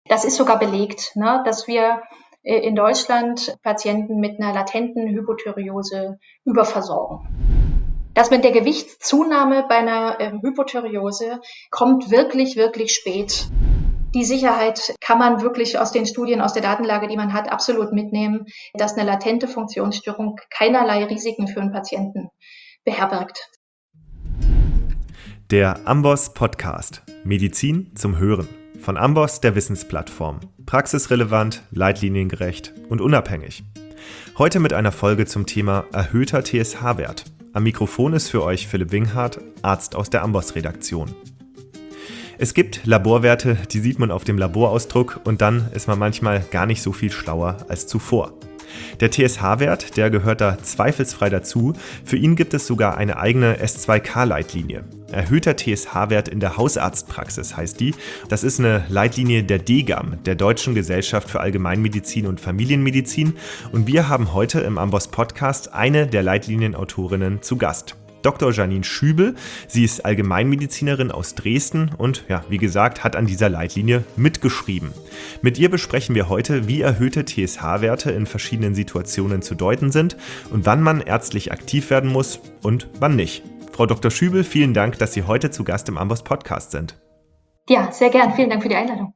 Das ist sogar belegt, ne, dass wir in Deutschland Patienten mit einer latenten Hypothyreose überversorgen. Das mit der Gewichtszunahme bei einer Hypothyreose kommt wirklich, wirklich spät. Die Sicherheit kann man wirklich aus den Studien, aus der Datenlage, die man hat, absolut mitnehmen, dass eine latente Funktionsstörung keinerlei Risiken für einen Patienten beherbergt. Der Amboss Podcast. Medizin zum Hören. Von Amboss, der Wissensplattform. Praxisrelevant, leitliniengerecht und unabhängig. Heute mit einer Folge zum Thema erhöhter TSH-Wert. Am Mikrofon ist für euch Philipp Winghardt, Arzt aus der Amboss-Redaktion. Es gibt Laborwerte, die sieht man auf dem Laborausdruck und dann ist man manchmal gar nicht so viel schlauer als zuvor. Der TSH-Wert, der gehört da zweifelsfrei dazu. Für ihn gibt es sogar eine eigene S2K-Leitlinie. Erhöhter TSH-Wert in der Hausarztpraxis heißt die. Das ist eine Leitlinie der DGAM, der Deutschen Gesellschaft für Allgemeinmedizin und Familienmedizin. Und wir haben heute im Amboss Podcast eine der Leitlinienautorinnen zu Gast. Dr. Janine Schübel, sie ist Allgemeinmedizinerin aus Dresden und, wie gesagt, hat an dieser Leitlinie mitgeschrieben. Mit ihr besprechen wir heute, wie erhöhte TSH-Werte in verschiedenen Situationen zu deuten sind und wann man ärztlich aktiv werden muss und wann nicht. Frau Dr. Schübel, vielen Dank, dass Sie heute zu Gast im Amboss Podcast sind. Ja, sehr gern. Vielen Dank für die Einladung.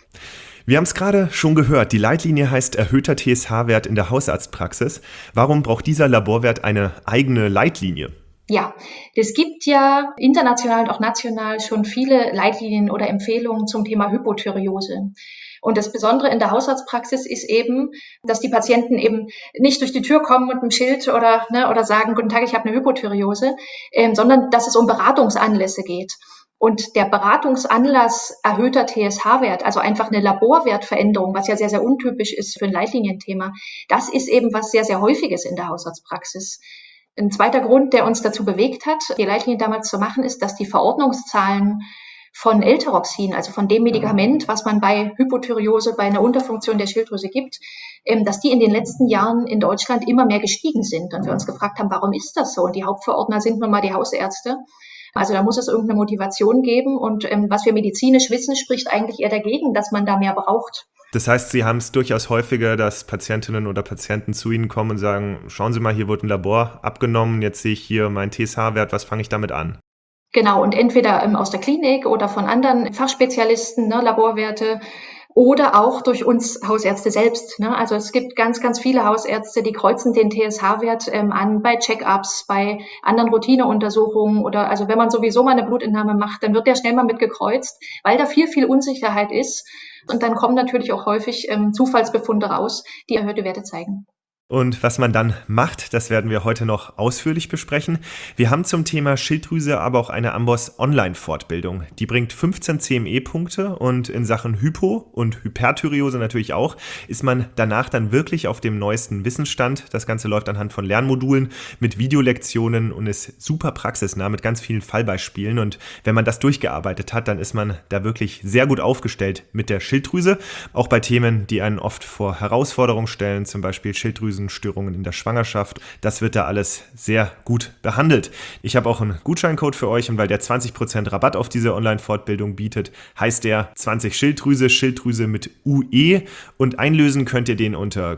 Wir haben es gerade schon gehört, die Leitlinie heißt erhöhter TSH-Wert in der Hausarztpraxis. Warum braucht dieser Laborwert eine eigene Leitlinie? Ja, es gibt ja international und auch national schon viele Leitlinien oder Empfehlungen zum Thema Hypothyreose. Und das Besondere in der Hausarztpraxis ist eben, dass die Patienten eben nicht durch die Tür kommen mit einem Schild oder sagen, guten Tag, ich habe eine Hypothyreose, sondern dass es um Beratungsanlässe geht. Und der Beratungsanlass erhöhter TSH-Wert, also einfach eine Laborwertveränderung, was ja sehr, sehr untypisch ist für ein Leitlinienthema, das ist eben was sehr, sehr Häufiges in der Hausarztpraxis. Ein zweiter Grund, der uns dazu bewegt hat, die Leitlinie damals zu machen, ist, dass die Verordnungszahlen von L-Tyroxin, also von dem Medikament, was man bei Hypothyreose, bei einer Unterfunktion der Schilddrüse gibt, dass die in den letzten Jahren in Deutschland immer mehr gestiegen sind. Und wir uns gefragt haben, warum ist das so? Und die Hauptverordner sind nun mal die Hausärzte. Also da muss es irgendeine Motivation geben. Und was wir medizinisch wissen, spricht eigentlich eher dagegen, dass man da mehr braucht. Das heißt, Sie haben es durchaus häufiger, dass Patientinnen oder Patienten zu Ihnen kommen und sagen, schauen Sie mal, hier wurde ein Labor abgenommen, jetzt sehe ich hier meinen TSH-Wert, was fange ich damit an? Genau, und entweder aus der Klinik oder von anderen Fachspezialisten, Laborwerte, oder auch durch uns Hausärzte selbst. Also es gibt ganz, ganz viele Hausärzte, die kreuzen den TSH-Wert an bei Check-ups, bei anderen Routineuntersuchungen oder also wenn man sowieso mal eine Blutentnahme macht, dann wird der schnell mal mitgekreuzt, weil da viel, viel Unsicherheit ist. Und dann kommen natürlich auch häufig Zufallsbefunde raus, die erhöhte Werte zeigen. Und was man dann macht, das werden wir heute noch ausführlich besprechen. Wir haben zum Thema Schilddrüse aber auch eine Amboss Online-Fortbildung. Die bringt 15 CME-Punkte und in Sachen Hypo- und Hyperthyreose natürlich auch, ist man danach dann wirklich auf dem neuesten Wissensstand. Das Ganze läuft anhand von Lernmodulen mit Videolektionen und ist super praxisnah mit ganz vielen Fallbeispielen. Und wenn man das durchgearbeitet hat, dann ist man da wirklich sehr gut aufgestellt mit der Schilddrüse. Auch bei Themen, die einen oft vor Herausforderungen stellen, zum Beispiel Schilddrüsenstörungen in der Schwangerschaft. Das wird da alles sehr gut behandelt. Ich habe auch einen Gutscheincode für euch und weil der 20% Rabatt auf diese Online-Fortbildung bietet, heißt der 20 Schilddrüse mit UE und einlösen könnt ihr den unter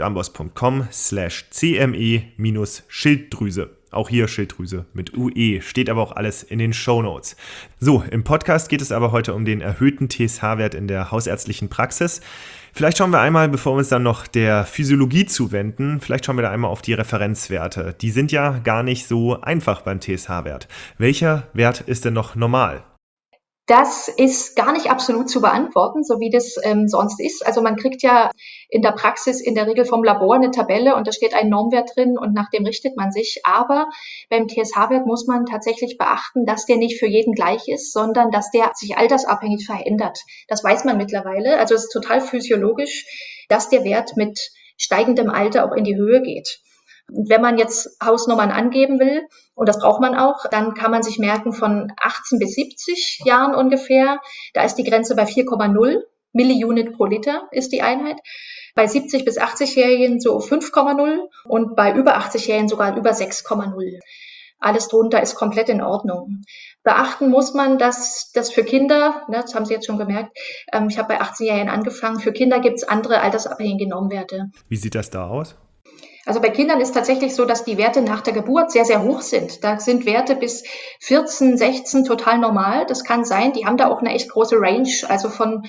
go.amboss.com/cme-Schilddrüse. Auch hier Schilddrüse mit UE, steht aber auch alles in den Shownotes. So, im Podcast geht es aber heute um den erhöhten TSH-Wert in der hausärztlichen Praxis. Vielleicht schauen wir einmal, bevor wir uns dann noch der Physiologie zuwenden, vielleicht schauen wir da einmal auf die Referenzwerte. Die sind ja gar nicht so einfach beim TSH-Wert. Welcher Wert ist denn noch normal? Das ist gar nicht absolut zu beantworten, so wie das sonst ist. Also man kriegt ja in der Praxis in der Regel vom Labor eine Tabelle und da steht ein Normwert drin und nach dem richtet man sich. Aber beim TSH-Wert muss man tatsächlich beachten, dass der nicht für jeden gleich ist, sondern dass der sich altersabhängig verändert. Das weiß man mittlerweile. Also es ist total physiologisch, dass der Wert mit steigendem Alter auch in die Höhe geht. Und wenn man jetzt Hausnummern angeben will, und das braucht man auch, dann kann man sich merken von 18 bis 70 Jahren ungefähr, da ist die Grenze bei 4,0 Milliunit pro Liter ist die Einheit. Bei 70 bis 80-Jährigen so 5,0 und bei über 80-Jährigen sogar über 6,0. Alles drunter ist komplett in Ordnung. Beachten muss man, dass das für Kinder, ne, das haben Sie jetzt schon gemerkt, ich habe bei 18-Jährigen angefangen, für Kinder gibt es andere altersabhängige Normwerte. Wie sieht das da aus? Also bei Kindern ist tatsächlich so, dass die Werte nach der Geburt sehr, sehr hoch sind. Da sind Werte bis 14, 16 total normal. Das kann sein, die haben da auch eine echt große Range. Also von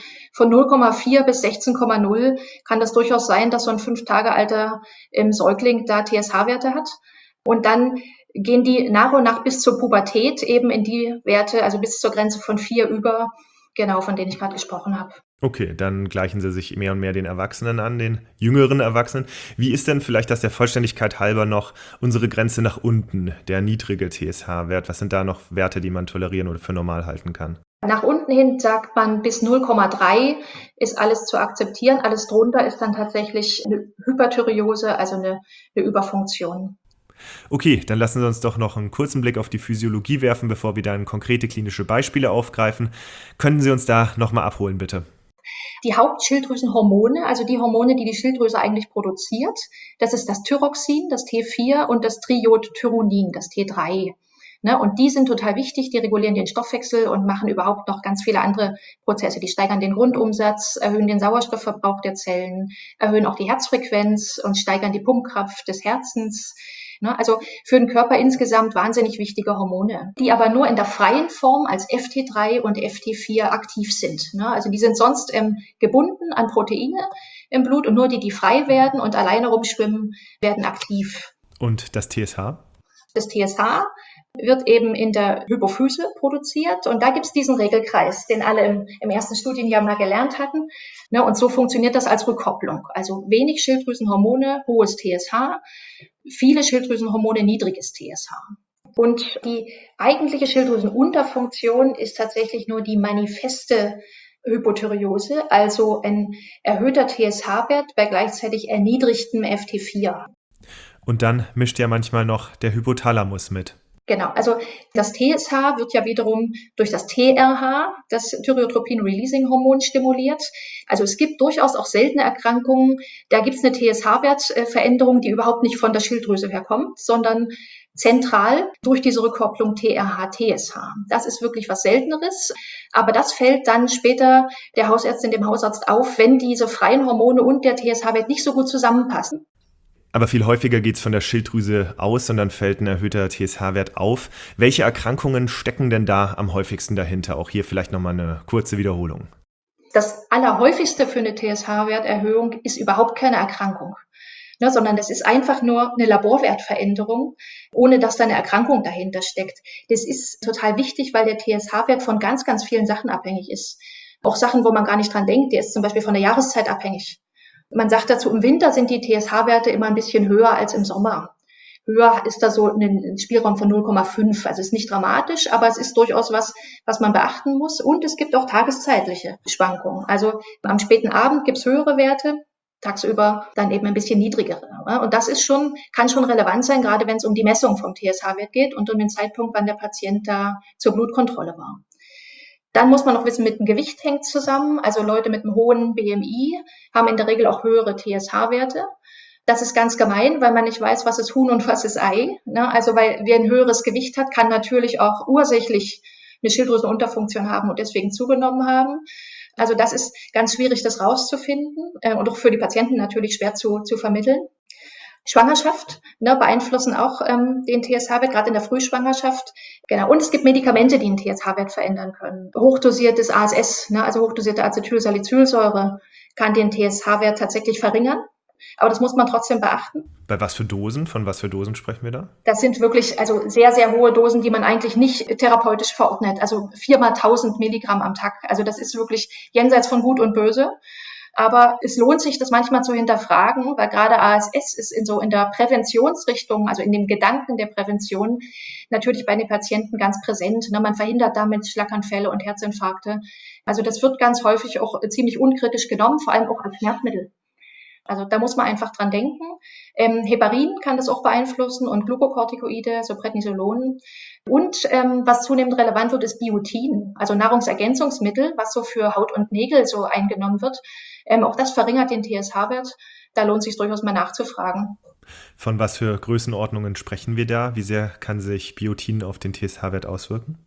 0,4 bis 16,0 kann das durchaus sein, dass so ein 5 Tage alter Säugling da TSH-Werte hat. Und dann gehen die nach und nach bis zur Pubertät eben in die Werte, also bis zur Grenze von 4 über, genau, von denen ich gerade gesprochen habe. Okay, dann gleichen sie sich mehr und mehr den Erwachsenen an, den jüngeren Erwachsenen. Wie ist denn vielleicht, das der Vollständigkeit halber noch, unsere Grenze nach unten, der niedrige TSH-Wert? Was sind da noch Werte, die man tolerieren oder für normal halten kann? Nach unten hin sagt man, bis 0,3 ist alles zu akzeptieren. Alles drunter ist dann tatsächlich eine Hyperthyreose, also eine Überfunktion. Okay, dann lassen Sie uns doch noch einen kurzen Blick auf die Physiologie werfen, bevor wir dann konkrete klinische Beispiele aufgreifen. Könnten Sie uns da nochmal abholen, bitte? Die Hauptschilddrüsenhormone, also die Hormone, die die Schilddrüse eigentlich produziert, das ist das Thyroxin, das T4 und das Triiodthyronin, das T3. Ne, und die sind total wichtig, die regulieren den Stoffwechsel und machen überhaupt noch ganz viele andere Prozesse. Die steigern den Grundumsatz, erhöhen den Sauerstoffverbrauch der Zellen, erhöhen auch die Herzfrequenz und steigern die Pumpkraft des Herzens. Ne, also für den Körper insgesamt wahnsinnig wichtige Hormone, die aber nur in der freien Form als FT3 und FT4 aktiv sind. Ne, also die sind sonst gebunden an Proteine im Blut und nur die frei werden und alleine rumschwimmen, werden aktiv. Und das TSH? Das TSH wird eben in der Hypophyse produziert und da gibt es diesen Regelkreis, den alle im ersten Studienjahr mal gelernt hatten. Ne, und so funktioniert das als Rückkopplung. Also wenig Schilddrüsenhormone, hohes TSH, viele Schilddrüsenhormone, niedriges TSH. Und die eigentliche Schilddrüsenunterfunktion ist tatsächlich nur die manifeste Hypothyreose, also ein erhöhter TSH-Wert bei gleichzeitig erniedrigtem FT4. Und dann mischt ja manchmal noch der Hypothalamus mit. Genau, also das TSH wird ja wiederum durch das TRH, das Thyreotropin-Releasing-Hormon, stimuliert. Also es gibt durchaus auch seltene Erkrankungen, da gibt es eine TSH-Wertveränderung, die überhaupt nicht von der Schilddrüse herkommt, sondern zentral durch diese Rückkopplung TRH-TSH. Das ist wirklich was Selteneres, aber das fällt dann später der Hausärztin, dem Hausarzt auf, wenn diese freien Hormone und der TSH-Wert nicht so gut zusammenpassen. Aber viel häufiger geht es von der Schilddrüse aus, sondern fällt ein erhöhter TSH-Wert auf. Welche Erkrankungen stecken denn da am häufigsten dahinter? Auch hier vielleicht nochmal eine kurze Wiederholung. Das Allerhäufigste für eine TSH-Werterhöhung ist überhaupt keine Erkrankung, ne, sondern das ist einfach nur eine Laborwertveränderung, ohne dass da eine Erkrankung dahinter steckt. Das ist total wichtig, weil der TSH-Wert von ganz, ganz vielen Sachen abhängig ist. Auch Sachen, wo man gar nicht dran denkt, der ist zum Beispiel von der Jahreszeit abhängig. Man sagt dazu, im Winter sind die TSH-Werte immer ein bisschen höher als im Sommer. Höher ist da so ein Spielraum von 0,5. Also es ist nicht dramatisch, aber es ist durchaus was man beachten muss. Und es gibt auch tageszeitliche Schwankungen. Also am späten Abend gibt es höhere Werte, tagsüber dann eben ein bisschen niedrigere. Und das kann schon relevant sein, gerade wenn es um die Messung vom TSH-Wert geht und um den Zeitpunkt, wann der Patient da zur Blutkontrolle war. Dann muss man noch wissen, mit dem Gewicht hängt zusammen. Also Leute mit einem hohen BMI haben in der Regel auch höhere TSH-Werte. Das ist ganz gemein, weil man nicht weiß, was ist Huhn und was ist Ei. Also weil wer ein höheres Gewicht hat, kann natürlich auch ursächlich eine Schilddrüsenunterfunktion haben und deswegen zugenommen haben. Also das ist ganz schwierig, das rauszufinden und auch für die Patienten natürlich schwer zu vermitteln. Schwangerschaft beeinflussen auch den TSH-Wert, gerade in der Frühschwangerschaft. Genau. Und es gibt Medikamente, die den TSH-Wert verändern können. Hochdosiertes ASS, also hochdosierte Acetylsalicylsäure, kann den TSH-Wert tatsächlich verringern. Aber das muss man trotzdem beachten. Bei was für Dosen? Von was für Dosen sprechen wir da? Das sind wirklich sehr, sehr hohe Dosen, die man eigentlich nicht therapeutisch verordnet. Also 4x1000 Milligramm am Tag. Also das ist wirklich jenseits von Gut und Böse. Aber es lohnt sich, das manchmal zu hinterfragen, weil gerade ASS ist in der Präventionsrichtung, also in dem Gedanken der Prävention, natürlich bei den Patienten ganz präsent. Man verhindert damit Schlaganfälle und Herzinfarkte. Also das wird ganz häufig auch ziemlich unkritisch genommen, vor allem auch als Schmerzmittel. Also da muss man einfach dran denken. Heparin kann das auch beeinflussen und Glukokortikoide, so Prednisolon. Und was zunehmend relevant wird, ist Biotin, also Nahrungsergänzungsmittel, was so für Haut und Nägel so eingenommen wird. Auch das verringert den TSH-Wert. Da lohnt es sich durchaus mal nachzufragen. Von was für Größenordnungen sprechen wir da? Wie sehr kann sich Biotin auf den TSH-Wert auswirken?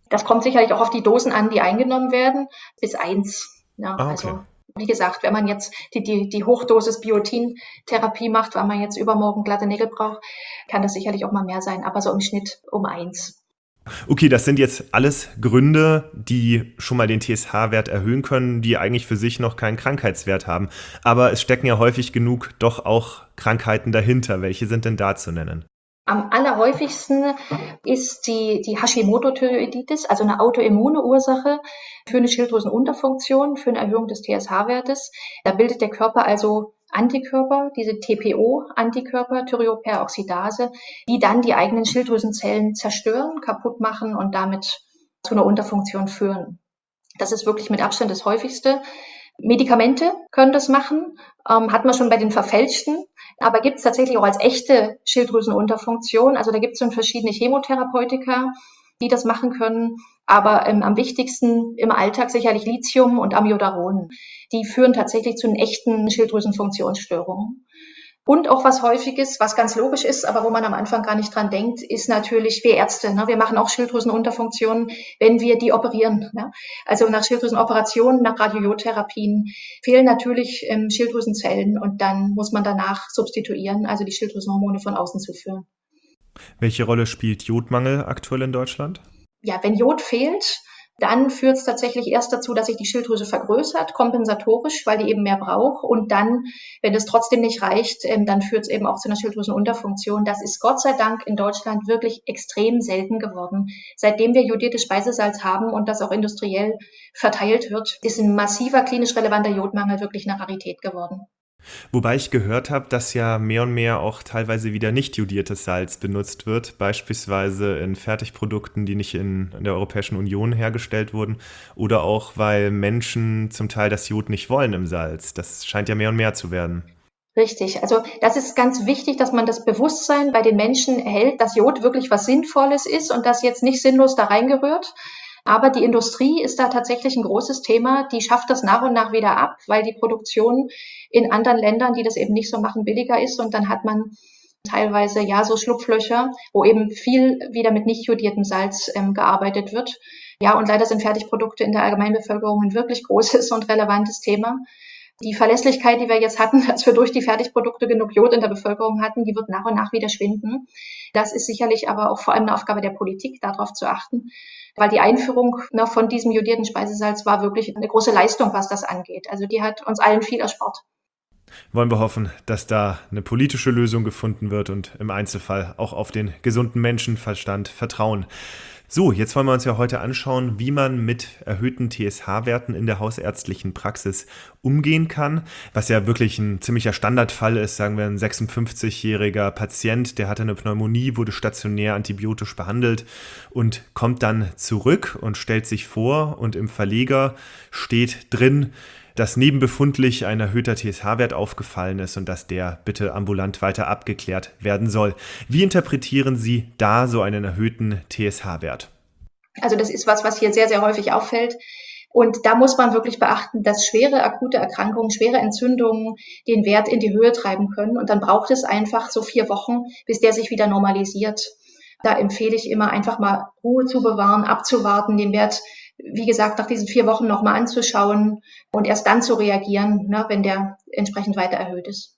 Das kommt sicherlich auch auf die Dosen an, die eingenommen werden, bis 1. Ja, Okay. Also wie gesagt, wenn man jetzt die Hochdosis Biotintherapie macht, weil man jetzt übermorgen glatte Nägel braucht, kann das sicherlich auch mal mehr sein, aber so im Schnitt um 1. Okay, das sind jetzt alles Gründe, die schon mal den TSH-Wert erhöhen können, die eigentlich für sich noch keinen Krankheitswert haben. Aber es stecken ja häufig genug doch auch Krankheiten dahinter. Welche sind denn da zu nennen? Am allerhäufigsten ist die Hashimoto-Thyreoiditis, also eine autoimmune Ursache für eine Schilddrüsenunterfunktion, für eine Erhöhung des TSH-Wertes. Da bildet der Körper also Antikörper, diese TPO-Antikörper, Thyreoperoxidase, die dann die eigenen Schilddrüsenzellen zerstören, kaputt machen und damit zu einer Unterfunktion führen. Das ist wirklich mit Abstand das häufigste. Medikamente können das machen, hat man schon bei den verfälschten, aber gibt es tatsächlich auch als echte Schilddrüsenunterfunktion. Also da gibt es schon verschiedene Chemotherapeutika, die das machen können, aber am wichtigsten im Alltag sicherlich Lithium und Amiodaron. Die führen tatsächlich zu einer echten Schilddrüsenfunktionsstörungen. Und auch was Häufiges, was ganz logisch ist, aber wo man am Anfang gar nicht dran denkt, ist natürlich, wir Ärzte, wir machen auch Schilddrüsenunterfunktionen, wenn wir die operieren. Also nach Schilddrüsenoperationen, nach Radiotherapien fehlen natürlich Schilddrüsenzellen und dann muss man danach substituieren, also die Schilddrüsenhormone von außen zuführen. Welche Rolle spielt Jodmangel aktuell in Deutschland? Ja, wenn Jod fehlt, dann führt es tatsächlich erst dazu, dass sich die Schilddrüse vergrößert, kompensatorisch, weil die eben mehr braucht. Und dann, wenn es trotzdem nicht reicht, dann führt es eben auch zu einer Schilddrüsenunterfunktion. Das ist Gott sei Dank in Deutschland wirklich extrem selten geworden. Seitdem wir jodiertes Speisesalz haben und das auch industriell verteilt wird, ist ein massiver klinisch relevanter Jodmangel wirklich eine Rarität geworden. Wobei ich gehört habe, dass ja mehr und mehr auch teilweise wieder nicht jodiertes Salz benutzt wird, beispielsweise in Fertigprodukten, die nicht in der Europäischen Union hergestellt wurden, oder auch, weil Menschen zum Teil das Jod nicht wollen im Salz. Das scheint ja mehr und mehr zu werden. Richtig, also das ist ganz wichtig, dass man das Bewusstsein bei den Menschen erhält, dass Jod wirklich was Sinnvolles ist und das jetzt nicht sinnlos da reingerührt. Aber die Industrie ist da tatsächlich ein großes Thema. Die schafft das nach und nach wieder ab, weil die Produktion in anderen Ländern, die das eben nicht so machen, billiger ist. Und dann hat man teilweise so Schlupflöcher, wo eben viel wieder mit nicht jodiertem Salz gearbeitet wird. Ja, und leider sind Fertigprodukte in der Allgemeinbevölkerung ein wirklich großes und relevantes Thema. Die Verlässlichkeit, die wir jetzt hatten, als wir durch die Fertigprodukte genug Jod in der Bevölkerung hatten, die wird nach und nach wieder schwinden. Das ist sicherlich aber auch vor allem eine Aufgabe der Politik, darauf zu achten, weil die Einführung von diesem jodierten Speisesalz war wirklich eine große Leistung, was das angeht. Also die hat uns allen viel erspart. Wollen wir hoffen, dass da eine politische Lösung gefunden wird und im Einzelfall auch auf den gesunden Menschenverstand vertrauen. So, jetzt wollen wir uns ja heute anschauen, wie man mit erhöhten TSH-Werten in der hausärztlichen Praxis umgehen kann, was ja wirklich ein ziemlicher Standardfall ist. Sagen wir, ein 56-jähriger Patient, der hatte eine Pneumonie, wurde stationär antibiotisch behandelt und kommt dann zurück und stellt sich vor und im Verleger steht drin, dass nebenbefundlich ein erhöhter TSH-Wert aufgefallen ist und dass der bitte ambulant weiter abgeklärt werden soll. Wie interpretieren Sie da so einen erhöhten TSH-Wert? Also das ist was hier sehr, sehr häufig auffällt. Und da muss man wirklich beachten, dass schwere akute Erkrankungen, schwere Entzündungen den Wert in die Höhe treiben können. Und dann braucht es einfach so 4 Wochen, bis der sich wieder normalisiert. Da empfehle ich immer einfach mal Ruhe zu bewahren, abzuwarten, den Wert, wie gesagt, nach diesen 4 Wochen nochmal anzuschauen und erst dann zu reagieren, wenn der entsprechend weiter erhöht ist.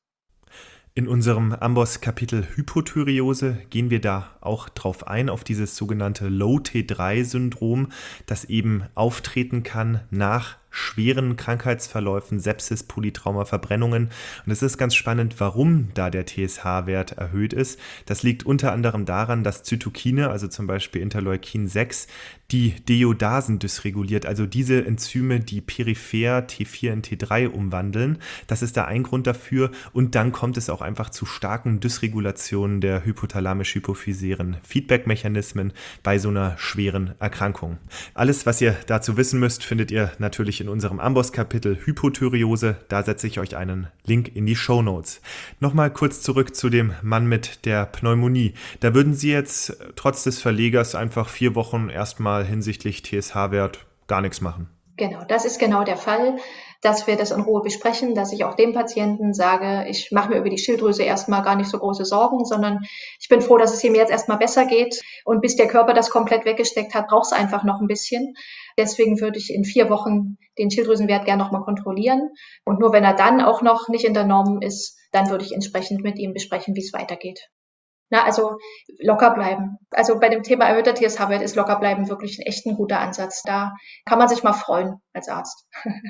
In unserem Amboss-Kapitel Hypothyreose gehen wir da auch drauf ein, auf dieses sogenannte Low-T3-Syndrom, das eben auftreten kann nach schweren Krankheitsverläufen, Sepsis, Polytrauma, Verbrennungen. Und es ist ganz spannend, warum da der TSH-Wert erhöht ist. Das liegt unter anderem daran, dass Zytokine, also zum Beispiel Interleukin 6, die Deodasen dysreguliert, also diese Enzyme, die peripher T4 in T3 umwandeln. Das ist da ein Grund dafür. Und dann kommt es auch einfach zu starken Dysregulationen der hypothalamisch-hypophysären Feedback-Mechanismen bei so einer schweren Erkrankung. Alles, was ihr dazu wissen müsst, findet ihr natürlich in unserem Amboss-Kapitel Hypothyreose. Da setze ich euch einen Link in die Shownotes. Nochmal kurz zurück zu dem Mann mit der Pneumonie. Da würden Sie jetzt trotz des Verlegers einfach 4 Wochen erstmal hinsichtlich TSH-Wert gar nichts machen. Genau, das ist genau der Fall. dass wir das in Ruhe besprechen, dass ich auch dem Patienten sage, ich mache mir über die Schilddrüse erstmal gar nicht so große Sorgen, sondern ich bin froh, dass es ihm jetzt erstmal besser geht. Und bis der Körper das komplett weggesteckt hat, braucht es einfach noch ein bisschen. Deswegen würde ich in 4 Wochen den Schilddrüsenwert gerne nochmal kontrollieren. Und nur wenn er dann auch noch nicht in der Norm ist, dann würde ich entsprechend mit ihm besprechen, wie es weitergeht. Also locker bleiben. Also bei dem Thema erhöhter TSH-Wert ist locker bleiben wirklich echt ein guter Ansatz. Da kann man sich mal freuen als Arzt.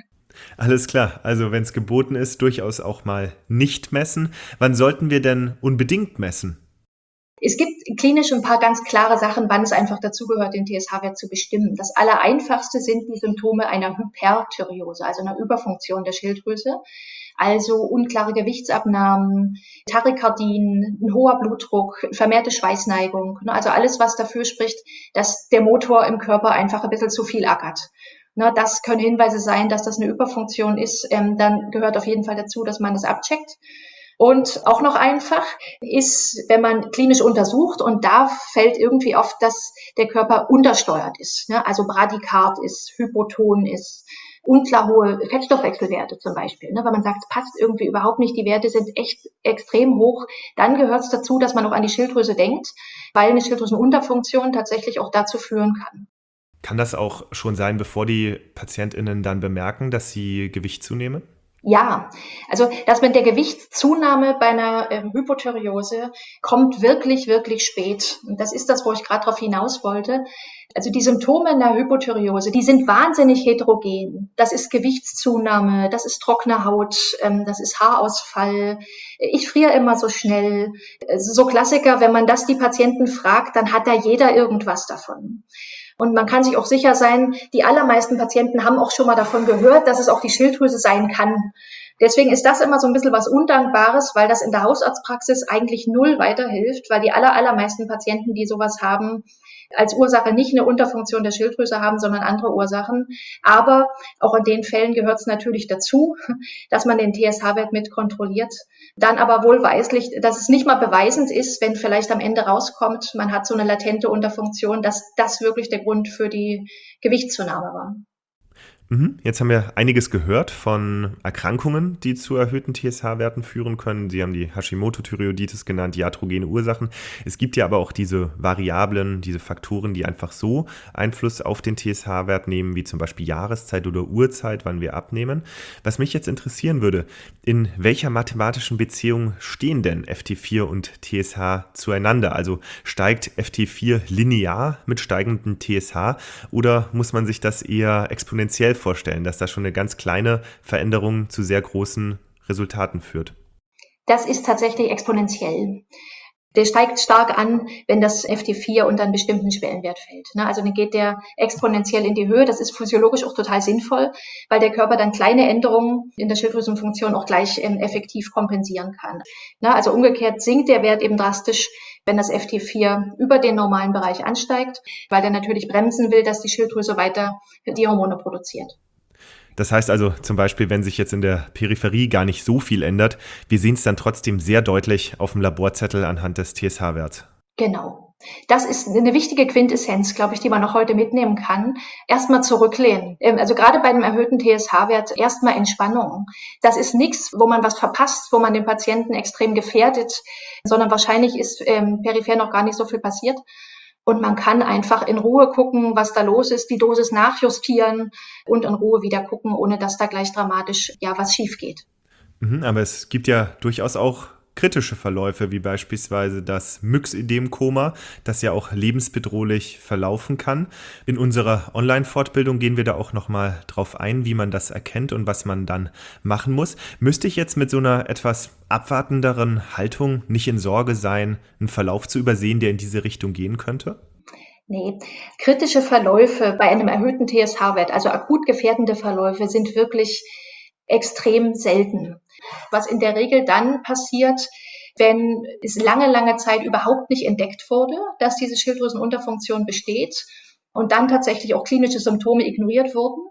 Alles klar, also wenn es geboten ist, durchaus auch mal nicht messen. Wann sollten wir denn unbedingt messen? Es gibt klinisch ein paar ganz klare Sachen, wann es einfach dazugehört, den TSH-Wert zu bestimmen. Das Allereinfachste sind die Symptome einer Hyperthyreose, also einer Überfunktion der Schilddrüse. Also unklare Gewichtsabnahmen, Tachykardien, ein hoher Blutdruck, vermehrte Schweißneigung. Also alles, was dafür spricht, dass der Motor im Körper einfach ein bisschen zu viel ackert. Das können Hinweise sein, dass das eine Überfunktion ist. Dann gehört auf jeden Fall dazu, dass man das abcheckt. Und auch noch einfach ist, wenn man klinisch untersucht, und da fällt irgendwie auf, dass der Körper untersteuert ist, also bradykard ist, hypoton ist, unklar hohe Fettstoffwechselwerte zum Beispiel. Wenn man sagt, es passt irgendwie überhaupt nicht, die Werte sind echt extrem hoch, dann gehört es dazu, dass man auch an die Schilddrüse denkt, weil eine Schilddrüsenunterfunktion tatsächlich auch dazu führen kann. Kann das auch schon sein, bevor die PatientInnen dann bemerken, dass sie Gewicht zunehmen? Ja, also dass mit der Gewichtszunahme bei einer Hypothyreose kommt wirklich, wirklich spät. Und das ist das, wo ich gerade darauf hinaus wollte. Also die Symptome einer Hypothyreose, die sind wahnsinnig heterogen. Das ist Gewichtszunahme, das ist trockene Haut, das ist Haarausfall. Ich friere immer so schnell. So Klassiker, wenn man das die Patienten fragt, dann hat da jeder irgendwas davon. Und man kann sich auch sicher sein, die allermeisten Patienten haben auch schon mal davon gehört, dass es auch die Schilddrüse sein kann. Deswegen ist das immer so ein bisschen was Undankbares, weil das in der Hausarztpraxis eigentlich null weiterhilft, weil die allermeisten Patienten, die sowas haben, als Ursache nicht eine Unterfunktion der Schilddrüse haben, sondern andere Ursachen. Aber auch in den Fällen gehört es natürlich dazu, dass man den TSH-Wert mit kontrolliert. Dann aber wohlweislich, dass es nicht mal beweisend ist, wenn vielleicht am Ende rauskommt, man hat so eine latente Unterfunktion, dass das wirklich der Grund für die Gewichtszunahme war. Jetzt haben wir einiges gehört von Erkrankungen, die zu erhöhten TSH-Werten führen können. Sie haben die Hashimoto-Thyreoiditis genannt, iatrogene Ursachen. Es gibt ja aber auch diese Variablen, diese Faktoren, die einfach so Einfluss auf den TSH-Wert nehmen, wie zum Beispiel Jahreszeit oder Uhrzeit, wann wir abnehmen. Was mich jetzt interessieren würde, in welcher mathematischen Beziehung stehen denn FT4 und TSH zueinander? Also steigt FT4 linear mit steigendem TSH oder muss man sich das eher exponentiell vorstellen, dass da schon eine ganz kleine Veränderung zu sehr großen Resultaten führt? Das ist tatsächlich exponentiell. Der steigt stark an, wenn das FT4 unter einen bestimmten Schwellenwert fällt. Also dann geht der exponentiell in die Höhe. Das ist physiologisch auch total sinnvoll, weil der Körper dann kleine Änderungen in der Schilddrüsenfunktion auch gleich effektiv kompensieren kann. Also umgekehrt sinkt der Wert eben drastisch, wenn das FT4 über den normalen Bereich ansteigt, weil der natürlich bremsen will, dass die Schilddrüse weiter die Hormone produziert. Das heißt also zum Beispiel, wenn sich jetzt in der Peripherie gar nicht so viel ändert, wir sehen es dann trotzdem sehr deutlich auf dem Laborzettel anhand des TSH-Werts. Genau. Das ist eine wichtige Quintessenz, glaube ich, die man noch heute mitnehmen kann. Erstmal zurücklehnen. Also gerade bei einem erhöhten TSH-Wert erstmal Entspannung. Das ist nichts, wo man was verpasst, wo man den Patienten extrem gefährdet, sondern wahrscheinlich ist peripher noch gar nicht so viel passiert. Und man kann einfach in Ruhe gucken, was da los ist, die Dosis nachjustieren und in Ruhe wieder gucken, ohne dass da gleich dramatisch was schief geht. Aber es gibt ja durchaus auch kritische Verläufe, wie beispielsweise das Myxödem-Koma, das ja auch lebensbedrohlich verlaufen kann. In unserer Online-Fortbildung gehen wir da auch nochmal drauf ein, wie man das erkennt und was man dann machen muss. Müsste ich jetzt mit so einer etwas abwartenderen Haltung nicht in Sorge sein, einen Verlauf zu übersehen, der in diese Richtung gehen könnte? Nee, kritische Verläufe bei einem erhöhten TSH-Wert, also akut gefährdende Verläufe, sind wirklich extrem selten. Was in der Regel dann passiert, wenn es lange Zeit überhaupt nicht entdeckt wurde, dass diese Schilddrüsenunterfunktion besteht und dann tatsächlich auch klinische Symptome ignoriert wurden,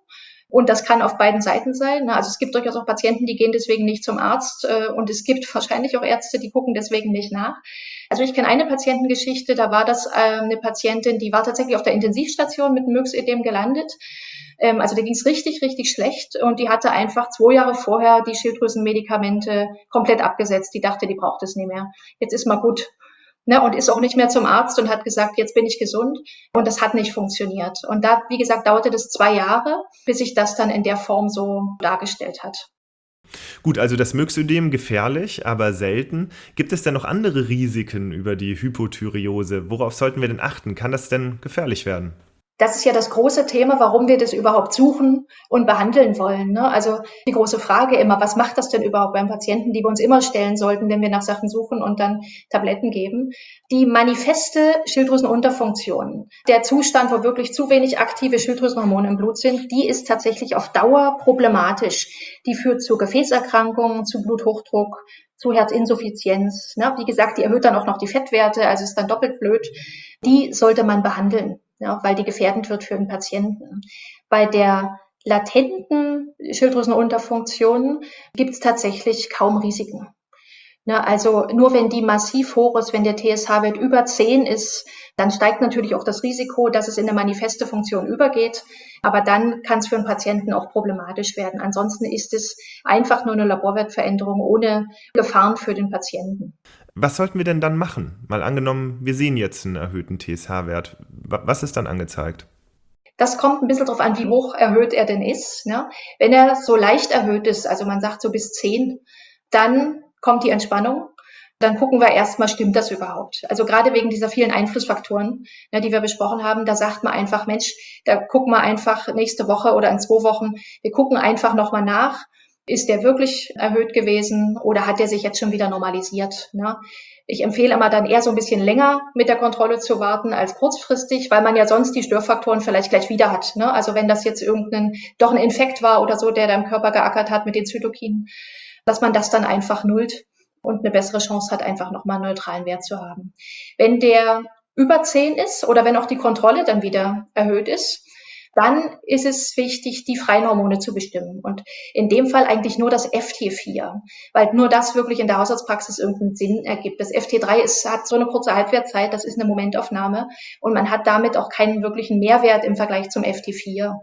Und das kann auf beiden Seiten sein. Also es gibt durchaus auch Patienten, die gehen deswegen nicht zum Arzt. Und es gibt wahrscheinlich auch Ärzte, die gucken deswegen nicht nach. Also ich kenne eine Patientengeschichte, da war das eine Patientin, die war tatsächlich auf der Intensivstation mit einem Myxödem gelandet. Also der ging es richtig, richtig schlecht. Und die hatte einfach 2 Jahre vorher die Schilddrüsenmedikamente komplett abgesetzt. Die dachte, die braucht es nicht mehr. Jetzt ist mal gut. Ne, und ist auch nicht mehr zum Arzt und hat gesagt, jetzt bin ich gesund. Und das hat nicht funktioniert. Und da, wie gesagt, dauerte das 2 Jahre, bis sich das dann in der Form so dargestellt hat. Gut, also das Myxödem gefährlich, aber selten. Gibt es denn noch andere Risiken über die Hypothyreose? Worauf sollten wir denn achten? Kann das denn gefährlich werden? Das ist ja das große Thema, warum wir das überhaupt suchen und behandeln wollen. Ne? Also die große Frage immer, was macht das denn überhaupt beim Patienten, die wir uns immer stellen sollten, wenn wir nach Sachen suchen und dann Tabletten geben. Die manifeste Schilddrüsenunterfunktion, der Zustand, wo wirklich zu wenig aktive Schilddrüsenhormone im Blut sind, die ist tatsächlich auf Dauer problematisch. Die führt zu Gefäßerkrankungen, zu Bluthochdruck, zu Herzinsuffizienz. Ne? Wie gesagt, die erhöht dann auch noch die Fettwerte, also ist dann doppelt blöd. Die sollte man behandeln. Ja, weil die gefährdend wird für den Patienten. Bei der latenten Schilddrüsenunterfunktion gibt es tatsächlich kaum Risiken. Ne, also nur wenn die massiv hoch ist, wenn der TSH-Wert über 10 ist, dann steigt natürlich auch das Risiko, dass es in eine manifeste Funktion übergeht. Aber dann kann es für den Patienten auch problematisch werden. Ansonsten ist es einfach nur eine Laborwertveränderung ohne Gefahren für den Patienten. Was sollten wir denn dann machen? Mal angenommen, wir sehen jetzt einen erhöhten TSH-Wert. Was ist dann angezeigt? Das kommt ein bisschen darauf an, wie hoch erhöht er denn ist. Ne? Wenn er so leicht erhöht ist, also man sagt so bis 10, dann kommt die Entspannung. Dann gucken wir erstmal, stimmt das überhaupt? Also gerade wegen dieser vielen Einflussfaktoren, ne, die wir besprochen haben, da sagt man einfach, Mensch, da gucken wir einfach nächste Woche oder in 2 Wochen, wir gucken einfach nochmal nach. Ist der wirklich erhöht gewesen oder hat der sich jetzt schon wieder normalisiert? Ne? Ich empfehle immer dann eher so ein bisschen länger mit der Kontrolle zu warten als kurzfristig, weil man ja sonst die Störfaktoren vielleicht gleich wieder hat. Ne? Also wenn das jetzt doch ein Infekt war oder so, der da im Körper geackert hat mit den Zytokinen, dass man das dann einfach nullt und eine bessere Chance hat, einfach nochmal einen neutralen Wert zu haben. Wenn der über 10 ist oder wenn auch die Kontrolle dann wieder erhöht ist, dann ist es wichtig, die freien Hormone zu bestimmen. Und in dem Fall eigentlich nur das FT4, weil nur das wirklich in der Hausarztpraxis irgendeinen Sinn ergibt. Das FT3 hat so eine kurze Halbwertzeit, das ist eine Momentaufnahme und man hat damit auch keinen wirklichen Mehrwert im Vergleich zum FT4.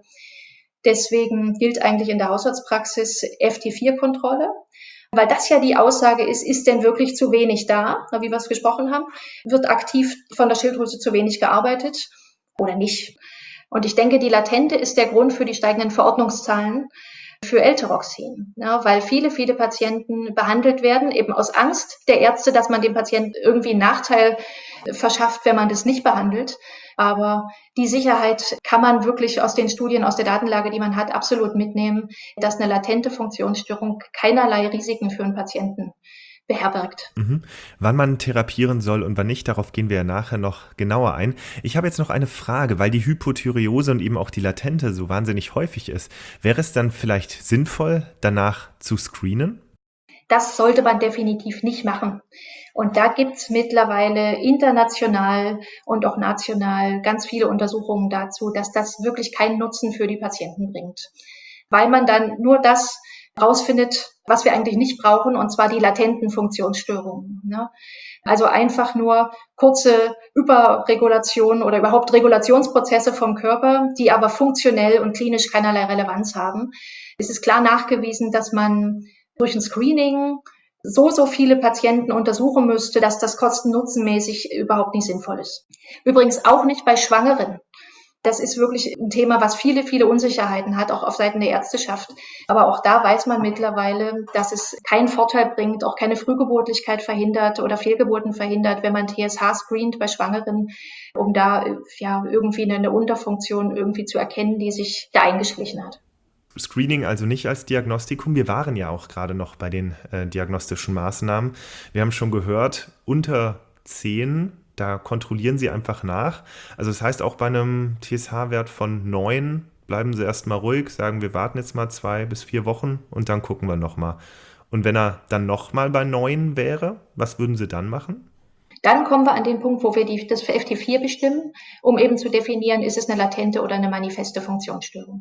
Deswegen gilt eigentlich in der Hausarztpraxis FT4-Kontrolle. Weil das ja die Aussage ist denn wirklich zu wenig da, wie wir es gesprochen haben? Wird aktiv von der Schilddrüse zu wenig gearbeitet oder nicht? Und ich denke, die Latente ist der Grund für die steigenden Verordnungszahlen für L-Tyroxin, ja, weil viele, viele Patienten behandelt werden, eben aus Angst der Ärzte, dass man dem Patienten irgendwie einen Nachteil verschafft, wenn man das nicht behandelt. Aber die Sicherheit kann man wirklich aus den Studien, aus der Datenlage, die man hat, absolut mitnehmen, dass eine latente Funktionsstörung keinerlei Risiken für einen Patienten beherbergt. Wann man therapieren soll und wann nicht, darauf gehen wir ja nachher noch genauer ein. Ich habe jetzt noch eine Frage, weil die Hypothyreose und eben auch die latente so wahnsinnig häufig ist. Wäre es dann vielleicht sinnvoll, danach zu screenen? Das sollte man definitiv nicht machen. Und da gibt's mittlerweile international und auch national ganz viele Untersuchungen dazu, dass das wirklich keinen Nutzen für die Patienten bringt. Weil man dann nur das rausfindet, was wir eigentlich nicht brauchen, und zwar die latenten Funktionsstörungen. Ne? Also einfach nur kurze Überregulation oder überhaupt Regulationsprozesse vom Körper, die aber funktionell und klinisch keinerlei Relevanz haben. Es ist klar nachgewiesen, dass man durch ein Screening so viele Patienten untersuchen müsste, dass das kosten-nutzenmäßig überhaupt nicht sinnvoll ist. Übrigens auch nicht bei Schwangeren. Das ist wirklich ein Thema, was viele, viele Unsicherheiten hat, auch auf Seiten der Ärzteschaft. Aber auch da weiß man mittlerweile, dass es keinen Vorteil bringt, auch keine Frühgeburtlichkeit verhindert oder Fehlgeburten verhindert, wenn man TSH screent bei Schwangeren, um da irgendwie eine Unterfunktion irgendwie zu erkennen, die sich da eingeschlichen hat. Screening also nicht als Diagnostikum. Wir waren ja auch gerade noch bei den diagnostischen Maßnahmen. Wir haben schon gehört, unter 10, da kontrollieren Sie einfach nach. Also das heißt, auch bei einem TSH-Wert von 9 bleiben Sie erstmal ruhig, sagen, wir warten jetzt mal 2 bis 4 Wochen und dann gucken wir nochmal. Und wenn er dann nochmal bei 9 wäre, was würden Sie dann machen? Dann kommen wir an den Punkt, wo wir das für FT4 bestimmen, um eben zu definieren, ist es eine latente oder eine manifeste Funktionsstörung.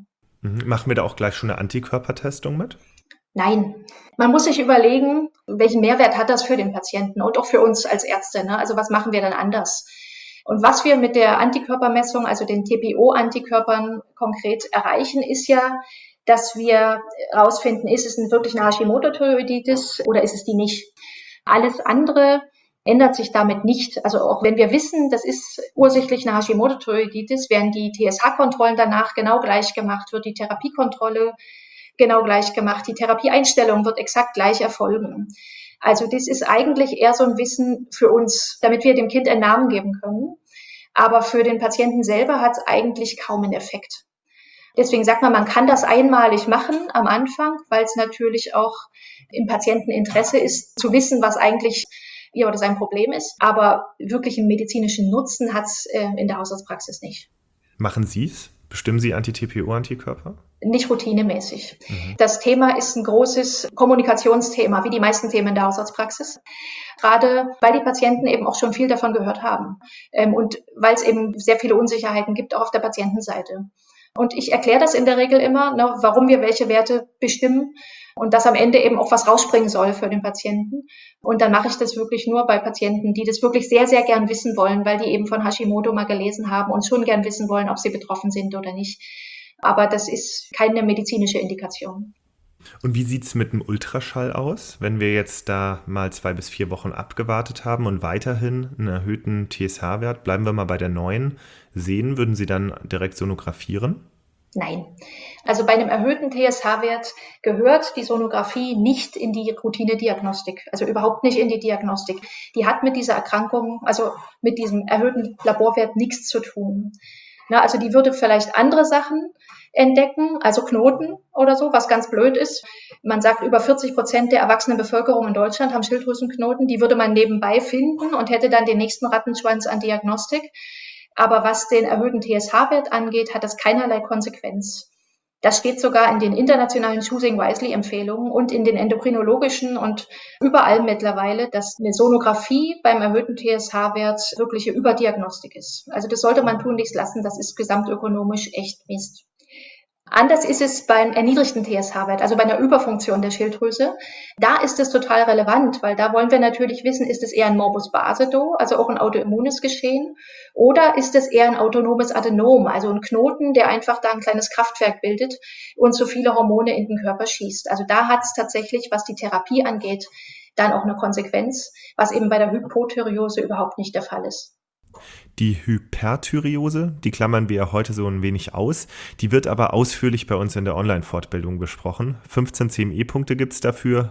Machen wir da auch gleich schon eine Antikörpertestung mit? Nein. Man muss sich überlegen, welchen Mehrwert hat das für den Patienten und auch für uns als Ärzte, ne? Also was machen wir dann anders? Und was wir mit der Antikörpermessung, also den TPO-Antikörpern konkret erreichen, ist ja, dass wir herausfinden, ist es wirklich eine Hashimoto-Thyreoiditis oder ist es die nicht? Alles andere ändert sich damit nicht. Also auch wenn wir wissen, das ist ursächlich eine Hashimoto-Thyreoiditis, werden die TSH-Kontrollen danach genau gleich gemacht, wird die Therapiekontrolle genau gleich gemacht, die Therapieeinstellung wird exakt gleich erfolgen. Also das ist eigentlich eher so ein Wissen für uns, damit wir dem Kind einen Namen geben können. Aber für den Patienten selber hat es eigentlich kaum einen Effekt. Deswegen sagt man kann das einmalig machen am Anfang, weil es natürlich auch im Patienteninteresse ist, zu wissen, was eigentlich ihr oder sein Problem ist. Aber wirklich einen medizinischen Nutzen hat es in der Hausarztpraxis nicht. Machen Sie es? Bestimmen Sie Anti-TPO-Antikörper? Nicht routinemäßig. Das Thema ist ein großes Kommunikationsthema, wie die meisten Themen in der Hausarztpraxis. Gerade weil die Patienten eben auch schon viel davon gehört haben und weil es eben sehr viele Unsicherheiten gibt, auch auf der Patientenseite. Und ich erkläre das in der Regel immer, ne, warum wir welche Werte bestimmen und dass am Ende eben auch was rausspringen soll für den Patienten. Und dann mache ich das wirklich nur bei Patienten, die das wirklich sehr, sehr gern wissen wollen, weil die eben von Hashimoto mal gelesen haben und schon gern wissen wollen, ob sie betroffen sind oder nicht. Aber das ist keine medizinische Indikation. Und wie sieht es mit dem Ultraschall aus, wenn wir jetzt da mal 2 bis 4 Wochen abgewartet haben und weiterhin einen erhöhten TSH-Wert, bleiben wir mal bei der 9, sehen, würden Sie dann direkt sonografieren? Nein. Also bei einem erhöhten TSH-Wert gehört die Sonographie nicht in die Routine-Diagnostik, also überhaupt nicht in die Diagnostik. Die hat mit dieser Erkrankung, also mit diesem erhöhten Laborwert nichts zu tun. Na, also die würde vielleicht andere Sachen entdecken, also Knoten oder so, was ganz blöd ist. Man sagt, über 40% der erwachsenen Bevölkerung in Deutschland haben Schilddrüsenknoten. Die würde man nebenbei finden und hätte dann den nächsten Rattenschwanz an Diagnostik. Aber was den erhöhten TSH-Wert angeht, hat das keinerlei Konsequenz. Das steht sogar in den internationalen Choosing-Wisely-Empfehlungen und in den endokrinologischen und überall mittlerweile, dass eine Sonographie beim erhöhten TSH-Wert wirkliche Überdiagnostik ist. Also das sollte man tunlichst lassen, das ist gesamtökonomisch echt Mist. Anders ist es beim erniedrigten TSH-Wert, also bei einer Überfunktion der Schilddrüse. Da ist es total relevant, weil da wollen wir natürlich wissen, ist es eher ein Morbus Basedow, also auch ein autoimmunes Geschehen, oder ist es eher ein autonomes Adenom, also ein Knoten, der einfach da ein kleines Kraftwerk bildet und so viele Hormone in den Körper schießt. Also da hat es tatsächlich, was die Therapie angeht, dann auch eine Konsequenz, was eben bei der Hypothyreose überhaupt nicht der Fall ist. Die Hyperthyreose, die klammern wir ja heute so ein wenig aus, die wird aber ausführlich bei uns in der Online-Fortbildung besprochen. 15 CME-Punkte gibt es dafür,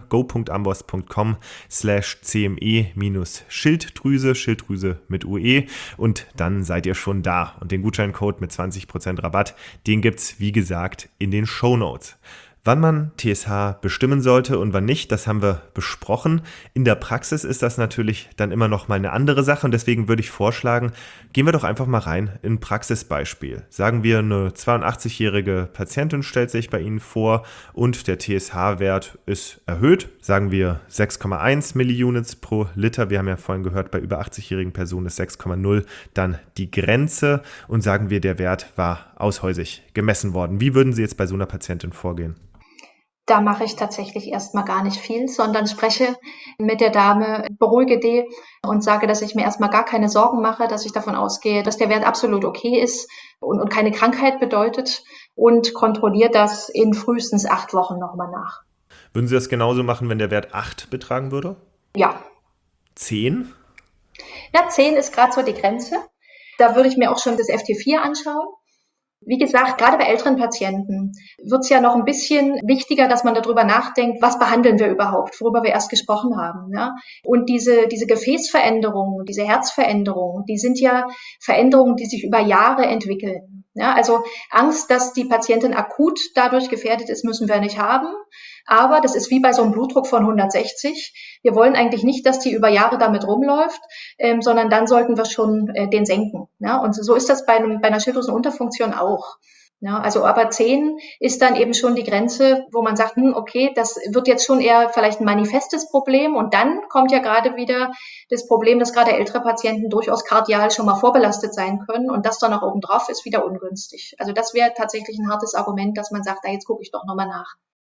go.amboss.com/CME-Schilddrüse, Schilddrüse mit UE und dann seid ihr schon da. Und den Gutscheincode mit 20% Rabatt, den gibt es wie gesagt in den Shownotes. Wann man TSH bestimmen sollte und wann nicht, das haben wir besprochen. In der Praxis ist das natürlich dann immer noch mal eine andere Sache und deswegen würde ich vorschlagen, gehen wir doch einfach mal rein in ein Praxisbeispiel. Sagen wir, eine 82-jährige Patientin stellt sich bei Ihnen vor und der TSH-Wert ist erhöht. Sagen wir 6,1 Milliunits pro Liter. Wir haben ja vorhin gehört, bei über 80-jährigen Personen ist 6,0 dann die Grenze und sagen wir, der Wert war aushäusig gemessen worden. Wie würden Sie jetzt bei so einer Patientin vorgehen? Da mache ich tatsächlich erstmal gar nicht viel, sondern spreche mit der Dame, beruhige die und sage, dass ich mir erstmal gar keine Sorgen mache, dass ich davon ausgehe, dass der Wert absolut okay ist und keine Krankheit bedeutet und kontrolliere das in frühestens 8 Wochen nochmal nach. Würden Sie das genauso machen, wenn der Wert 8 betragen würde? Ja. 10? Ja, 10 ist gerade so die Grenze. Da würde ich mir auch schon das FT4 anschauen. Wie gesagt, gerade bei älteren Patienten wird es ja noch ein bisschen wichtiger, dass man darüber nachdenkt, was behandeln wir überhaupt, worüber wir erst gesprochen haben. Ja? Und diese Gefäßveränderungen, diese Herzveränderungen, die sind ja Veränderungen, die sich über Jahre entwickeln. Ja? Also Angst, dass die Patientin akut dadurch gefährdet ist, müssen wir nicht haben. Aber das ist wie bei so einem Blutdruck von 160. Wir wollen eigentlich nicht, dass die über Jahre damit rumläuft, sondern dann sollten wir schon den senken. Ja? Und so ist das bei einer Schilddrüsenunterfunktion auch. Ja, also aber 10 ist dann eben schon die Grenze, wo man sagt, okay, das wird jetzt schon eher vielleicht ein manifestes Problem. Und dann kommt ja gerade wieder das Problem, dass gerade ältere Patienten durchaus kardial schon mal vorbelastet sein können. Und das dann noch obendrauf ist wieder ungünstig. Also das wäre tatsächlich ein hartes Argument, dass man sagt, jetzt gucke ich doch nochmal nach.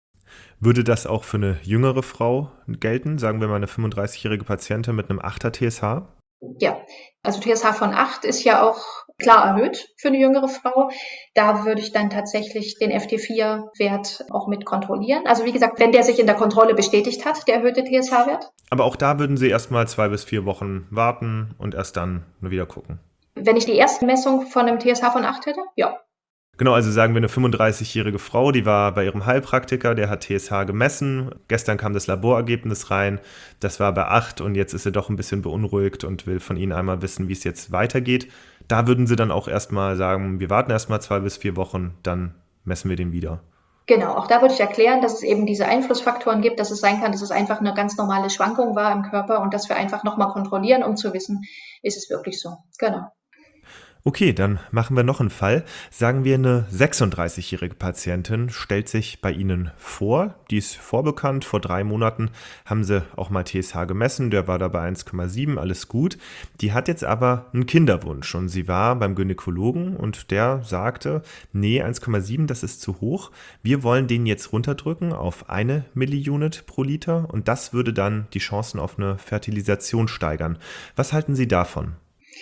Würde das auch für eine jüngere Frau gelten? Sagen wir mal eine 35-jährige Patientin mit einem 8er TSH? Ja, also TSH von 8 ist ja auch klar erhöht für eine jüngere Frau. Da würde ich dann tatsächlich den FT4-Wert auch mit kontrollieren. Also wie gesagt, wenn der sich in der Kontrolle bestätigt hat, der erhöhte TSH-Wert. Aber auch da würden Sie erstmal 2 bis 4 Wochen warten und erst dann wieder gucken. Wenn ich die erste Messung von einem TSH von 8 hätte, ja. Genau, also sagen wir eine 35-jährige Frau, die war bei ihrem Heilpraktiker, der hat TSH gemessen. Gestern kam das Laborergebnis rein, das war bei 8 und jetzt ist sie doch ein bisschen beunruhigt und will von Ihnen einmal wissen, wie es jetzt weitergeht. Da würden Sie dann auch erstmal sagen, wir warten erstmal 2 bis 4 Wochen, dann messen wir den wieder. Genau, auch da würde ich erklären, dass es eben diese Einflussfaktoren gibt, dass es sein kann, dass es einfach eine ganz normale Schwankung war im Körper und dass wir einfach nochmal kontrollieren, um zu wissen, ist es wirklich so. Genau. Okay, dann machen wir noch einen Fall. Sagen wir, eine 36-jährige Patientin stellt sich bei Ihnen vor. Die ist vorbekannt. Vor 3 Monaten haben Sie auch mal TSH gemessen. Der war da bei 1,7, alles gut. Die hat jetzt aber einen Kinderwunsch und sie war beim Gynäkologen und der sagte, nee, 1,7, das ist zu hoch. Wir wollen den jetzt runterdrücken auf 1 Milliunit pro Liter und das würde dann die Chancen auf eine Fertilisation steigern. Was halten Sie davon?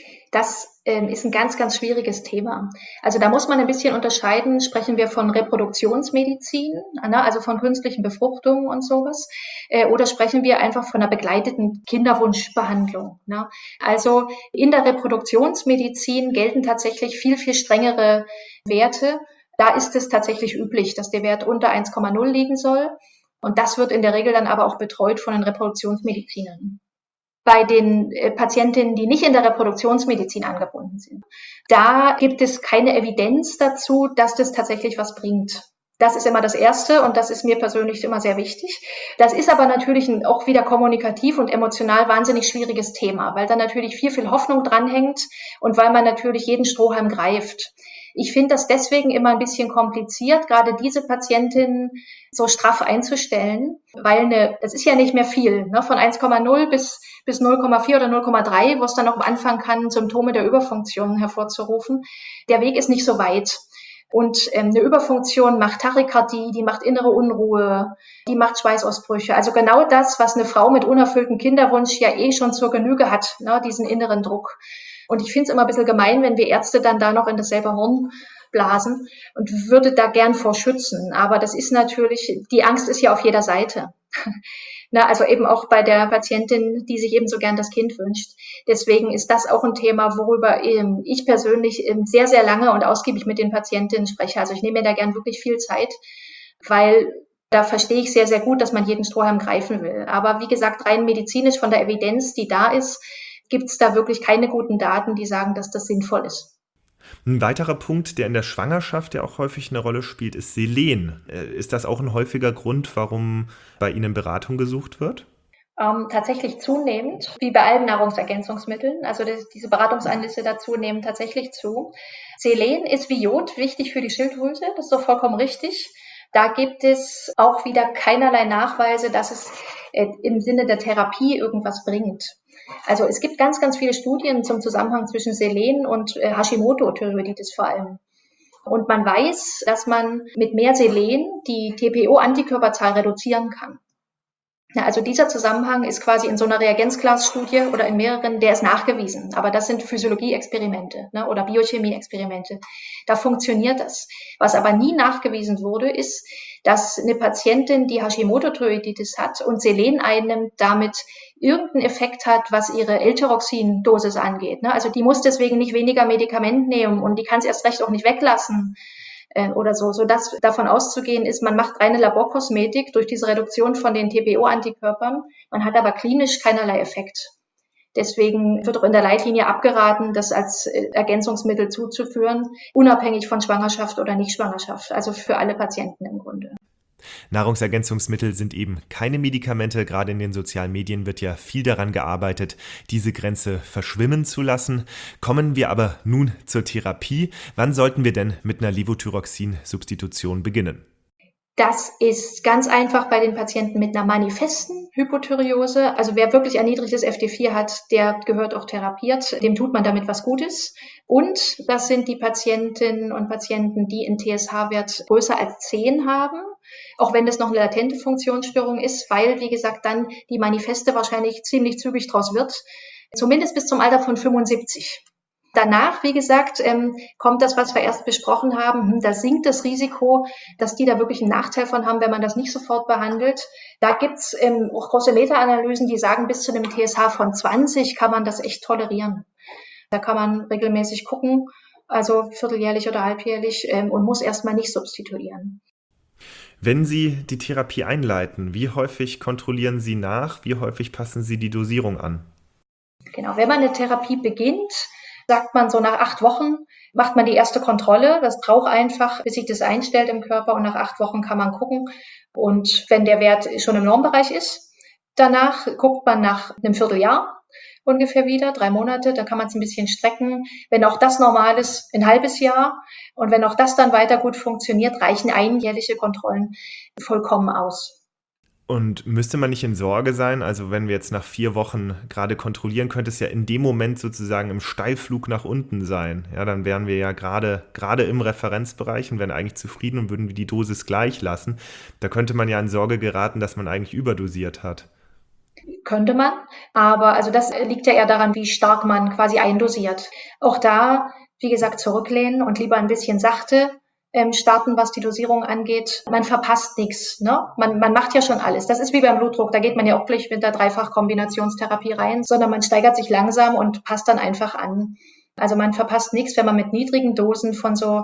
Das ist ein ganz, ganz schwieriges Thema. Also da muss man ein bisschen unterscheiden, sprechen wir von Reproduktionsmedizin, also von künstlichen Befruchtungen und sowas, oder sprechen wir einfach von einer begleiteten Kinderwunschbehandlung. Also in der Reproduktionsmedizin gelten tatsächlich viel, viel strengere Werte. Da ist es tatsächlich üblich, dass der Wert unter 1,0 liegen soll. Und das wird in der Regel dann aber auch betreut von den Reproduktionsmedizinern. Bei den Patientinnen, die nicht in der Reproduktionsmedizin angebunden sind, da gibt es keine Evidenz dazu, dass das tatsächlich was bringt. Das ist immer das Erste und das ist mir persönlich immer sehr wichtig. Das ist aber natürlich auch wieder kommunikativ und emotional wahnsinnig schwieriges Thema, weil da natürlich viel, viel Hoffnung dranhängt und weil man natürlich jeden Strohhalm greift. Ich finde das deswegen immer ein bisschen kompliziert, gerade diese Patientinnen so straff einzustellen, weil das ist ja nicht mehr viel, von 1,0 bis 0,4 oder 0,3, wo es dann noch anfangen kann, Symptome der Überfunktion hervorzurufen. Der Weg ist nicht so weit. Und eine Überfunktion macht Tachykardie, die macht innere Unruhe, die macht Schweißausbrüche. Also genau das, was eine Frau mit unerfülltem Kinderwunsch ja schon zur Genüge hat, diesen inneren Druck. Und ich finde es immer ein bisschen gemein, wenn wir Ärzte dann da noch in dasselbe Horn blasen und würde da gern vor schützen. Aber das ist natürlich, die Angst ist ja auf jeder Seite. Also eben auch bei der Patientin, die sich eben so gern das Kind wünscht. Deswegen ist das auch ein Thema, worüber ich persönlich sehr, sehr lange und ausgiebig mit den Patientinnen spreche. Also ich nehme mir da gern wirklich viel Zeit, weil da verstehe ich sehr, sehr gut, dass man jeden Strohhalm greifen will. Aber wie gesagt, rein medizinisch von der Evidenz, die da ist, gibt es da wirklich keine guten Daten, die sagen, dass das sinnvoll ist. Ein weiterer Punkt, der in der Schwangerschaft ja auch häufig eine Rolle spielt, ist Selen. Ist das auch ein häufiger Grund, warum bei Ihnen Beratung gesucht wird? Tatsächlich zunehmend, wie bei allen Nahrungsergänzungsmitteln. Also diese Beratungsanlässe dazu nehmen tatsächlich zu. Selen ist wie Jod wichtig für die Schilddrüse, das ist doch vollkommen richtig. Da gibt es auch wieder keinerlei Nachweise, dass es im Sinne der Therapie irgendwas bringt. Also es gibt ganz, ganz viele Studien zum Zusammenhang zwischen Selen und Hashimoto-Thyreoiditis vor allem. Und man weiß, dass man mit mehr Selen die TPO-Antikörperzahl reduzieren kann. Also dieser Zusammenhang ist quasi in so einer Reagenzglasstudie oder in mehreren, der ist nachgewiesen. Aber das sind Physiologie-Experimente oder Biochemie-Experimente. Da funktioniert das. Was aber nie nachgewiesen wurde, ist, dass eine Patientin, die Hashimoto-Thyreoiditis hat und Selen einnimmt, damit irgendeinen Effekt hat, was ihre L-Tyroxin-Dosis angeht. Also die muss deswegen nicht weniger Medikament nehmen und die kann es erst recht auch nicht weglassen. Oder so, sodass davon auszugehen ist, man macht reine Laborkosmetik durch diese Reduktion von den TPO-Antikörpern, man hat aber klinisch keinerlei Effekt. Deswegen wird auch in der Leitlinie abgeraten, das als Ergänzungsmittel zuzuführen, unabhängig von Schwangerschaft oder Nichtschwangerschaft, also für alle Patienten im Grunde. Nahrungsergänzungsmittel sind eben keine Medikamente. Gerade in den sozialen Medien wird ja viel daran gearbeitet, diese Grenze verschwimmen zu lassen. Kommen wir aber nun zur Therapie. Wann sollten wir denn mit einer Levothyroxin-Substitution beginnen? Das ist ganz einfach bei den Patienten mit einer manifesten Hypothyreose. Also wer wirklich erniedrigtes FT4 hat, der gehört auch therapiert. Dem tut man damit was Gutes. Und das sind die Patientinnen und Patienten, die einen TSH-Wert größer als 10 haben. Auch wenn das noch eine latente Funktionsstörung ist, weil, wie gesagt, dann die manifeste wahrscheinlich ziemlich zügig draus wird. Zumindest bis zum Alter von 75. Danach, wie gesagt, kommt das, was wir erst besprochen haben. Da sinkt das Risiko, dass die da wirklich einen Nachteil von haben, wenn man das nicht sofort behandelt. Da gibt's auch große Meta-Analysen, die sagen, bis zu einem TSH von 20 kann man das echt tolerieren. Da kann man regelmäßig gucken, also vierteljährlich oder halbjährlich, und muss erstmal nicht substituieren. Wenn Sie die Therapie einleiten, wie häufig kontrollieren Sie nach? Wie häufig passen Sie die Dosierung an? Genau, wenn man eine Therapie beginnt, sagt man so nach 8 Wochen, macht man die erste Kontrolle. Das braucht einfach, bis sich das einstellt im Körper, und nach 8 Wochen kann man gucken. Und wenn der Wert schon im Normbereich ist, danach guckt man nach einem Vierteljahr ungefähr wieder, 3 Monate, da kann man es ein bisschen strecken. Wenn auch das normal ist, ein halbes Jahr. Und wenn auch das dann weiter gut funktioniert, reichen einjährliche Kontrollen vollkommen aus. Und müsste man nicht in Sorge sein? Also wenn wir jetzt nach 4 Wochen gerade kontrollieren, könnte es ja in dem Moment sozusagen im Steilflug nach unten sein. Ja, dann wären wir ja gerade im Referenzbereich und wären eigentlich zufrieden und würden wir die Dosis gleich lassen. Da könnte man ja in Sorge geraten, dass man eigentlich überdosiert hat. Könnte man, aber also das liegt ja eher daran, wie stark man quasi eindosiert. Auch da, wie gesagt, zurücklehnen und lieber ein bisschen sachte starten, was die Dosierung angeht. Man verpasst nichts, ne? Man macht ja schon alles. Das ist wie beim Blutdruck, da geht man ja auch gleich mit der Dreifach-Kombinationstherapie rein, sondern man steigert sich langsam und passt dann einfach an. Also man verpasst nichts, wenn man mit niedrigen Dosen von so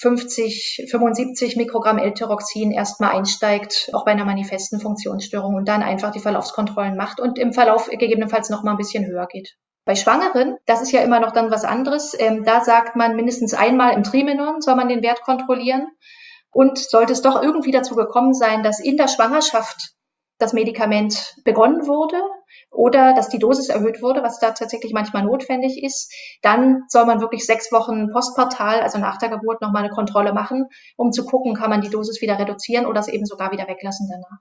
50, 75 Mikrogramm L-Tyroxin erstmal einsteigt, auch bei einer manifesten Funktionsstörung, und dann einfach die Verlaufskontrollen macht und im Verlauf gegebenenfalls noch mal ein bisschen höher geht. Bei Schwangeren, das ist ja immer noch dann was anderes, da sagt man, mindestens einmal im Trimenon soll man den Wert kontrollieren. Und sollte es doch irgendwie dazu gekommen sein, dass in der Schwangerschaft das Medikament begonnen wurde oder dass die Dosis erhöht wurde, was da tatsächlich manchmal notwendig ist, dann soll man wirklich 6 Wochen postpartal, also nach der Geburt, nochmal eine Kontrolle machen, um zu gucken, kann man die Dosis wieder reduzieren oder es eben sogar wieder weglassen danach.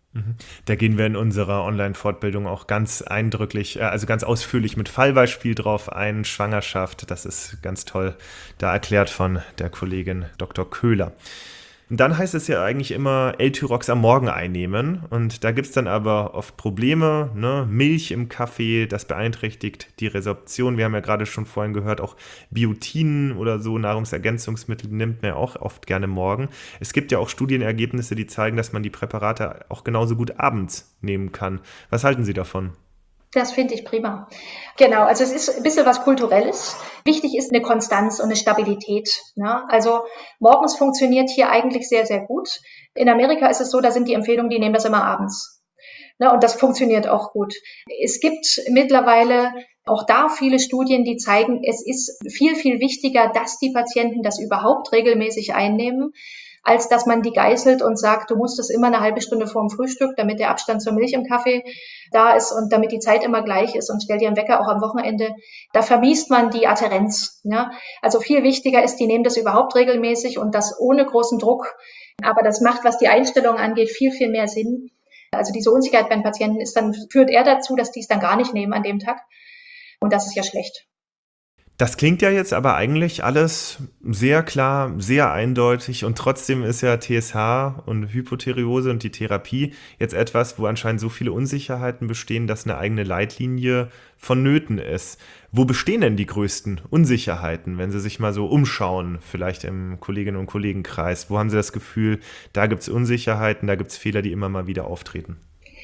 Da gehen wir in unserer Online-Fortbildung auch ganz eindrücklich, also ganz ausführlich mit Fallbeispiel drauf ein. Schwangerschaft, das ist ganz toll, da erklärt von der Kollegin Dr. Köhler. Und dann heißt es ja eigentlich immer L-Tyrox am Morgen einnehmen, und da gibt es dann aber oft Probleme, ne? Milch im Kaffee, das beeinträchtigt die Resorption. Wir haben ja gerade schon vorhin gehört, auch Biotin oder so, Nahrungsergänzungsmittel nimmt man ja auch oft gerne morgen. Es gibt ja auch Studienergebnisse, die zeigen, dass man die Präparate auch genauso gut abends nehmen kann. Was halten Sie davon? Das finde ich prima. Genau, also es ist ein bisschen was Kulturelles. Wichtig ist eine Konstanz und eine Stabilität, ne? Also morgens funktioniert hier eigentlich sehr, sehr gut. In Amerika ist es so, da sind die Empfehlungen, die nehmen das immer abends, ne? Und das funktioniert auch gut. Es gibt mittlerweile auch da viele Studien, die zeigen, es ist viel, viel wichtiger, dass die Patienten das überhaupt regelmäßig einnehmen, als dass man die geißelt und sagt, du musst es immer eine halbe Stunde vor dem Frühstück, damit der Abstand zur Milch im Kaffee da ist und damit die Zeit immer gleich ist, und stell dir einen Wecker auch am Wochenende. Da vermiest man die Adhärenz, ne? Also viel wichtiger ist, die nehmen das überhaupt regelmäßig und das ohne großen Druck. Aber das macht, was die Einstellung angeht, viel, viel mehr Sinn. Also diese Unsicherheit beim Patienten führt eher dazu, dass die es dann gar nicht nehmen an dem Tag. Und das ist ja schlecht. Das klingt ja jetzt aber eigentlich alles sehr klar, sehr eindeutig, und trotzdem ist ja TSH und Hypothyreose und die Therapie jetzt etwas, wo anscheinend so viele Unsicherheiten bestehen, dass eine eigene Leitlinie vonnöten ist. Wo bestehen denn die größten Unsicherheiten, wenn Sie sich mal so umschauen, vielleicht im Kolleginnen- und Kollegenkreis? Wo haben Sie das Gefühl, da gibt es Unsicherheiten, da gibt es Fehler, die immer mal wieder auftreten?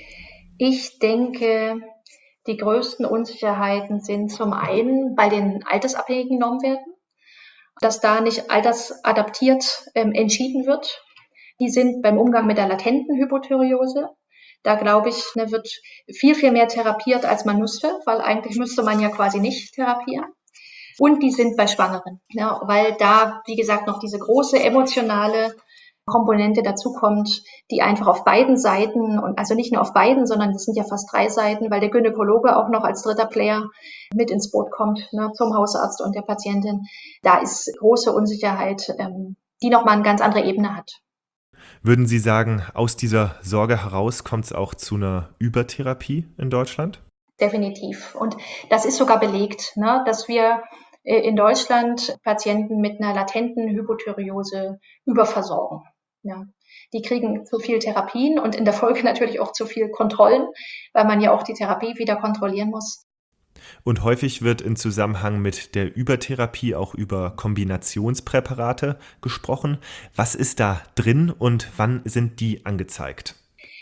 Ich denke, die größten Unsicherheiten sind zum einen bei den altersabhängigen Normwerten, dass da nicht altersadaptiert entschieden wird. Die sind beim Umgang mit der latenten Hypothyreose. Da glaube ich, wird viel, viel mehr therapiert, als man müsste, weil eigentlich müsste man ja quasi nicht therapieren. Und die sind bei Schwangeren, ja, weil da, wie gesagt, noch diese große emotionale Komponente dazukommt, die einfach auf beiden Seiten, und also nicht nur auf beiden, sondern es sind ja fast 3 Seiten, weil der Gynäkologe auch noch als dritter Player mit ins Boot kommt, ne, zum Hausarzt und der Patientin. Da ist große Unsicherheit, die nochmal eine ganz andere Ebene hat. Würden Sie sagen, aus dieser Sorge heraus kommt es auch zu einer Übertherapie in Deutschland? Definitiv. Und das ist sogar belegt, ne, dass wir in Deutschland Patienten mit einer latenten Hypothyreose überversorgen. Ja. Die kriegen zu viel Therapien und in der Folge natürlich auch zu viel Kontrollen, weil man ja auch die Therapie wieder kontrollieren muss. Und häufig wird in Zusammenhang mit der Übertherapie auch über Kombinationspräparate gesprochen. Was ist da drin und wann sind die angezeigt?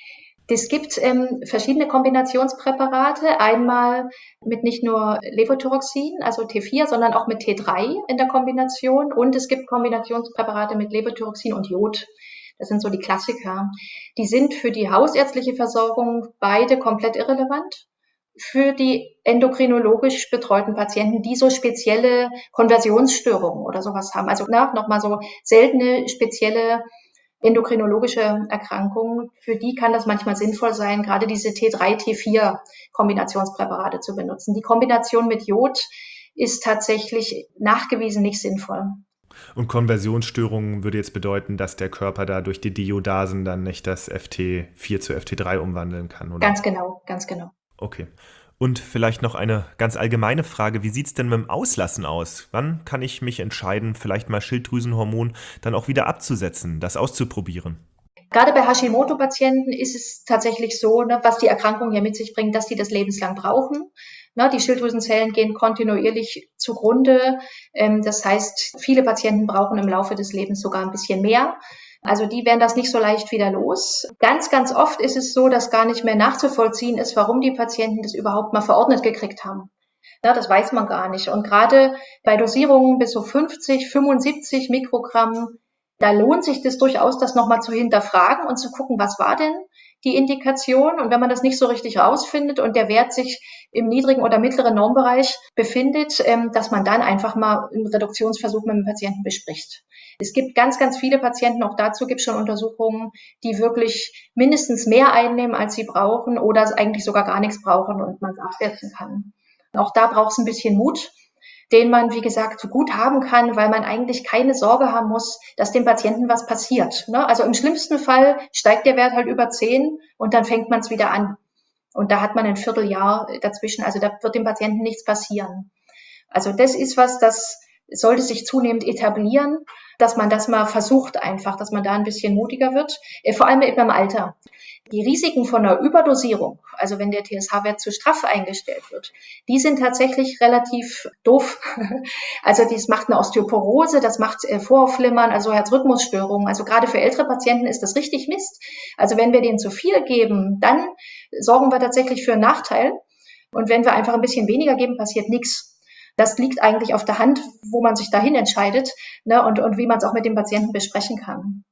Es gibt verschiedene Kombinationspräparate, einmal mit nicht nur Levothyroxin, also T4, sondern auch mit T3 in der Kombination, und es gibt Kombinationspräparate mit Levothyroxin und Jod. Das sind so die Klassiker. Die sind für die hausärztliche Versorgung beide komplett irrelevant. Für die endokrinologisch betreuten Patienten, die so spezielle Konversionsstörungen oder sowas haben, also nochmal so seltene, spezielle endokrinologische Erkrankungen, für die kann das manchmal sinnvoll sein, gerade diese T3, T4 Kombinationspräparate zu benutzen. Die Kombination mit Jod ist tatsächlich nachgewiesen nicht sinnvoll. Und Konversionsstörungen würde jetzt bedeuten, dass der Körper da durch die Diodasen dann nicht das FT4 zu FT3 umwandeln kann, oder? Ganz genau, ganz genau. Okay. Und vielleicht noch eine ganz allgemeine Frage. Wie sieht es denn mit dem Auslassen aus? Wann kann ich mich entscheiden, vielleicht mal Schilddrüsenhormon dann auch wieder abzusetzen, das auszuprobieren? Gerade bei Hashimoto-Patienten ist es tatsächlich so, ne, was die Erkrankung ja mit sich bringt, dass die das lebenslang brauchen. Ne, die Schilddrüsenzellen gehen kontinuierlich zugrunde. Das heißt, viele Patienten brauchen im Laufe des Lebens sogar ein bisschen mehr. Also die werden das nicht so leicht wieder los. Ganz, ganz oft ist es so, dass gar nicht mehr nachzuvollziehen ist, warum die Patienten das überhaupt mal verordnet gekriegt haben. Ja, das weiß man gar nicht. Und gerade bei Dosierungen bis so 50, 75 Mikrogramm, da lohnt sich das durchaus, das nochmal zu hinterfragen und zu gucken, was war denn die Indikation? Und wenn man das nicht so richtig rausfindet und der Wert sich im niedrigen oder mittleren Normbereich befindet, dass man dann einfach mal einen Reduktionsversuch mit dem Patienten bespricht. Es gibt ganz, ganz viele Patienten, auch dazu gibt es schon Untersuchungen, die wirklich mindestens mehr einnehmen, als sie brauchen, oder eigentlich sogar gar nichts brauchen und man es absetzen kann. Auch da braucht es ein bisschen Mut, den man, wie gesagt, so gut haben kann, weil man eigentlich keine Sorge haben muss, dass dem Patienten was passiert. Ne? Also im schlimmsten Fall steigt der Wert halt über 10 und dann fängt man es wieder an. Und da hat man ein Vierteljahr dazwischen, also da wird dem Patienten nichts passieren. Also das ist was, das sollte sich zunehmend etablieren, dass man das mal versucht einfach, dass man da ein bisschen mutiger wird, vor allem beim Alter. Die Risiken von einer Überdosierung, also wenn der TSH-Wert zu straff eingestellt wird, die sind tatsächlich relativ doof. Also das macht eine Osteoporose, das macht Vorhofflimmern, also Herzrhythmusstörungen. Also gerade für ältere Patienten ist das richtig Mist. Also wenn wir denen zu viel geben, dann sorgen wir tatsächlich für einen Nachteil. Und wenn wir einfach ein bisschen weniger geben, passiert nichts. Das liegt eigentlich auf der Hand, wo man sich dahin entscheidet, ne, und wie man es auch mit dem Patienten besprechen kann.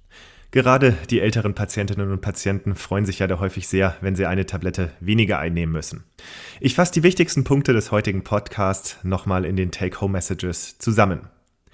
Gerade die älteren Patientinnen und Patienten freuen sich ja da häufig sehr, wenn sie eine Tablette weniger einnehmen müssen. Ich fasse die wichtigsten Punkte des heutigen Podcasts nochmal in den Take-Home-Messages zusammen.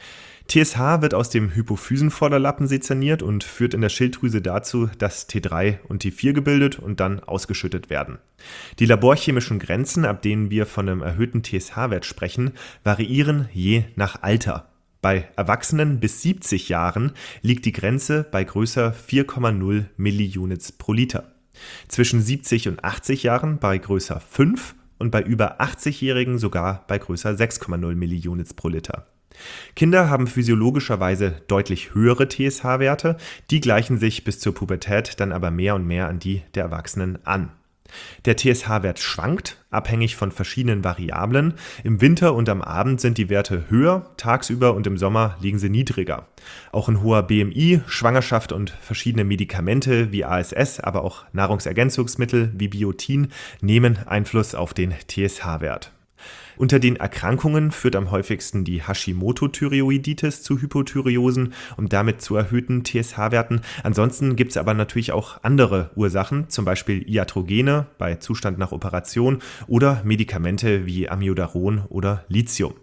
TSH wird aus dem Hypophysenvorderlappen sezerniert und führt in der Schilddrüse dazu, dass T3 und T4 gebildet und dann ausgeschüttet werden. Die laborchemischen Grenzen, ab denen wir von einem erhöhten TSH-Wert sprechen, variieren je nach Alter. Bei Erwachsenen bis 70 Jahren liegt die Grenze bei größer 4,0 Milliunits pro Liter. Zwischen 70 und 80 Jahren bei größer 5 und bei über 80-Jährigen sogar bei größer 6,0 Milliunits pro Liter. Kinder haben physiologischerweise deutlich höhere TSH-Werte, die gleichen sich bis zur Pubertät dann aber mehr und mehr an die der Erwachsenen an. Der TSH-Wert schwankt, abhängig von verschiedenen Variablen. Im Winter und am Abend sind die Werte höher, tagsüber und im Sommer liegen sie niedriger. Auch ein hoher BMI, Schwangerschaft und verschiedene Medikamente wie ASS, aber auch Nahrungsergänzungsmittel wie Biotin nehmen Einfluss auf den TSH-Wert. Unter den Erkrankungen führt am häufigsten die Hashimoto-Thyreoiditis zu Hypothyreosen und damit zu erhöhten TSH-Werten. Ansonsten gibt es aber natürlich auch andere Ursachen, zum Beispiel Iatrogene bei Zustand nach Operation oder Medikamente wie Amiodaron oder Lithium.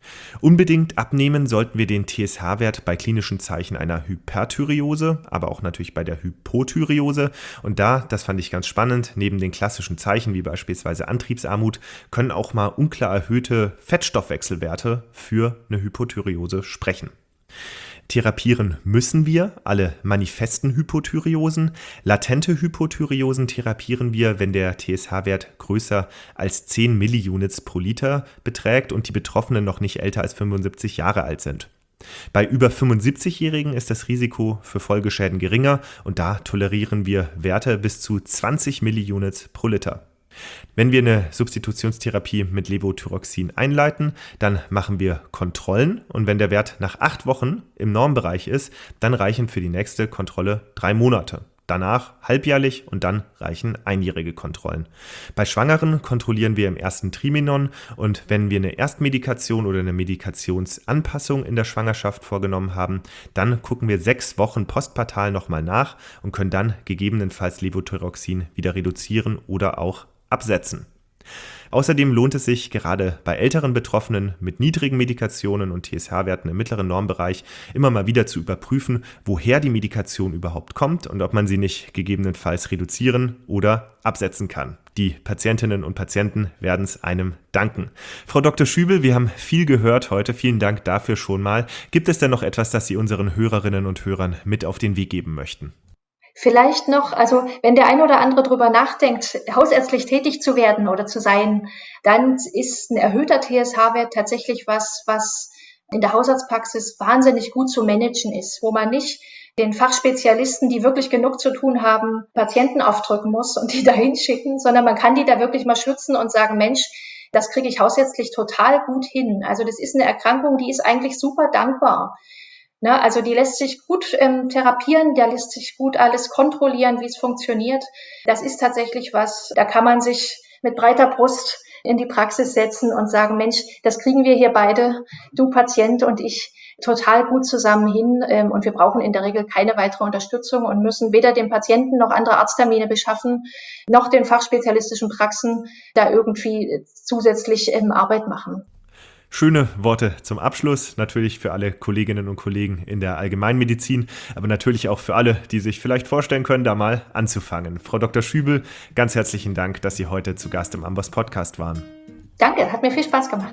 Unbedingt abnehmen sollten wir den TSH-Wert bei klinischen Zeichen einer Hyperthyreose, aber auch natürlich bei der Hypothyreose. Und da, das fand ich ganz spannend, neben den klassischen Zeichen wie beispielsweise Antriebsarmut, können auch mal unklar erhöhte Fettstoffwechselwerte für eine Hypothyreose sprechen. Therapieren müssen wir alle manifesten Hypothyreosen. Latente Hypothyreosen therapieren wir, wenn der TSH-Wert größer als 10 Milliunits pro Liter beträgt und die Betroffenen noch nicht älter als 75 Jahre alt sind. Bei über 75-Jährigen ist das Risiko für Folgeschäden geringer und da tolerieren wir Werte bis zu 20 Milliunits pro Liter. Wenn wir eine Substitutionstherapie mit Levothyroxin einleiten, dann machen wir Kontrollen und wenn der Wert nach 8 Wochen im Normbereich ist, dann reichen für die nächste Kontrolle 3 Monate. Danach halbjährlich und dann reichen einjährige Kontrollen. Bei Schwangeren kontrollieren wir im ersten Trimenon und wenn wir eine Erstmedikation oder eine Medikationsanpassung in der Schwangerschaft vorgenommen haben, dann gucken wir 6 Wochen postpartal nochmal nach und können dann gegebenenfalls Levothyroxin wieder reduzieren oder auch absetzen. Außerdem lohnt es sich gerade bei älteren Betroffenen mit niedrigen Medikationen und TSH-Werten im mittleren Normbereich immer mal wieder zu überprüfen, woher die Medikation überhaupt kommt und ob man sie nicht gegebenenfalls reduzieren oder absetzen kann. Die Patientinnen und Patienten werden es einem danken. Frau Dr. Schübel, wir haben viel gehört heute. Vielen Dank dafür schon mal. Gibt es denn noch etwas, das Sie unseren Hörerinnen und Hörern mit auf den Weg geben möchten? Vielleicht noch, also wenn der ein oder andere drüber nachdenkt, hausärztlich tätig zu werden oder zu sein, dann ist ein erhöhter TSH-Wert tatsächlich was in der Hausarztpraxis wahnsinnig gut zu managen ist, wo man nicht den Fachspezialisten, die wirklich genug zu tun haben, Patienten aufdrücken muss und die dahin schicken, sondern man kann die da wirklich mal schützen und sagen, Mensch, das kriege ich hausärztlich total gut hin. Also das ist eine Erkrankung, die ist eigentlich super dankbar. Ne, also die lässt sich gut therapieren, da lässt sich gut alles kontrollieren, wie es funktioniert. Das ist tatsächlich was, da kann man sich mit breiter Brust in die Praxis setzen und sagen, Mensch, das kriegen wir hier beide, du Patient und ich, total gut zusammen hin. Und wir brauchen in der Regel keine weitere Unterstützung und müssen weder dem Patienten noch andere Arzttermine beschaffen, noch den fachspezialistischen Praxen da irgendwie zusätzlich Arbeit machen. Schöne Worte zum Abschluss, natürlich für alle Kolleginnen und Kollegen in der Allgemeinmedizin, aber natürlich auch für alle, die sich vielleicht vorstellen können, da mal anzufangen. Frau Dr. Schübel, ganz herzlichen Dank, dass Sie heute zu Gast im Amboss Podcast waren. Danke, hat mir viel Spaß gemacht.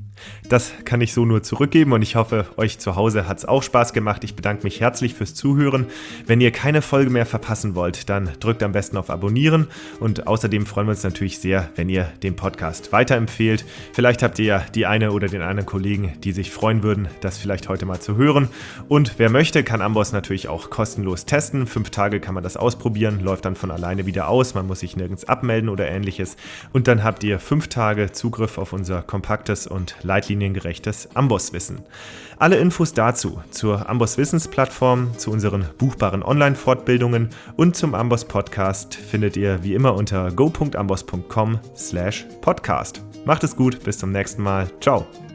Das kann ich so nur zurückgeben und ich hoffe, euch zu Hause hat es auch Spaß gemacht. Ich bedanke mich herzlich fürs Zuhören. Wenn ihr keine Folge mehr verpassen wollt, dann drückt am besten auf Abonnieren und außerdem freuen wir uns natürlich sehr, wenn ihr den Podcast weiterempfehlt. Vielleicht habt ihr ja die eine oder den anderen Kollegen, die sich freuen würden, das vielleicht heute mal zu hören. Und wer möchte, kann Amboss natürlich auch kostenlos testen. 5 Tage kann man das ausprobieren, läuft dann von alleine wieder aus. Man muss sich nirgends abmelden oder ähnliches. Und dann habt ihr 5 Tage Zugriff auf unser kompaktes und leitliniengerechtes Amboss-Wissen. Alle Infos dazu, zur Amboss-Wissensplattform, zu unseren buchbaren Online-Fortbildungen und zum Amboss-Podcast findet ihr wie immer unter go.amboss.com/podcast. Macht es gut, bis zum nächsten Mal. Ciao.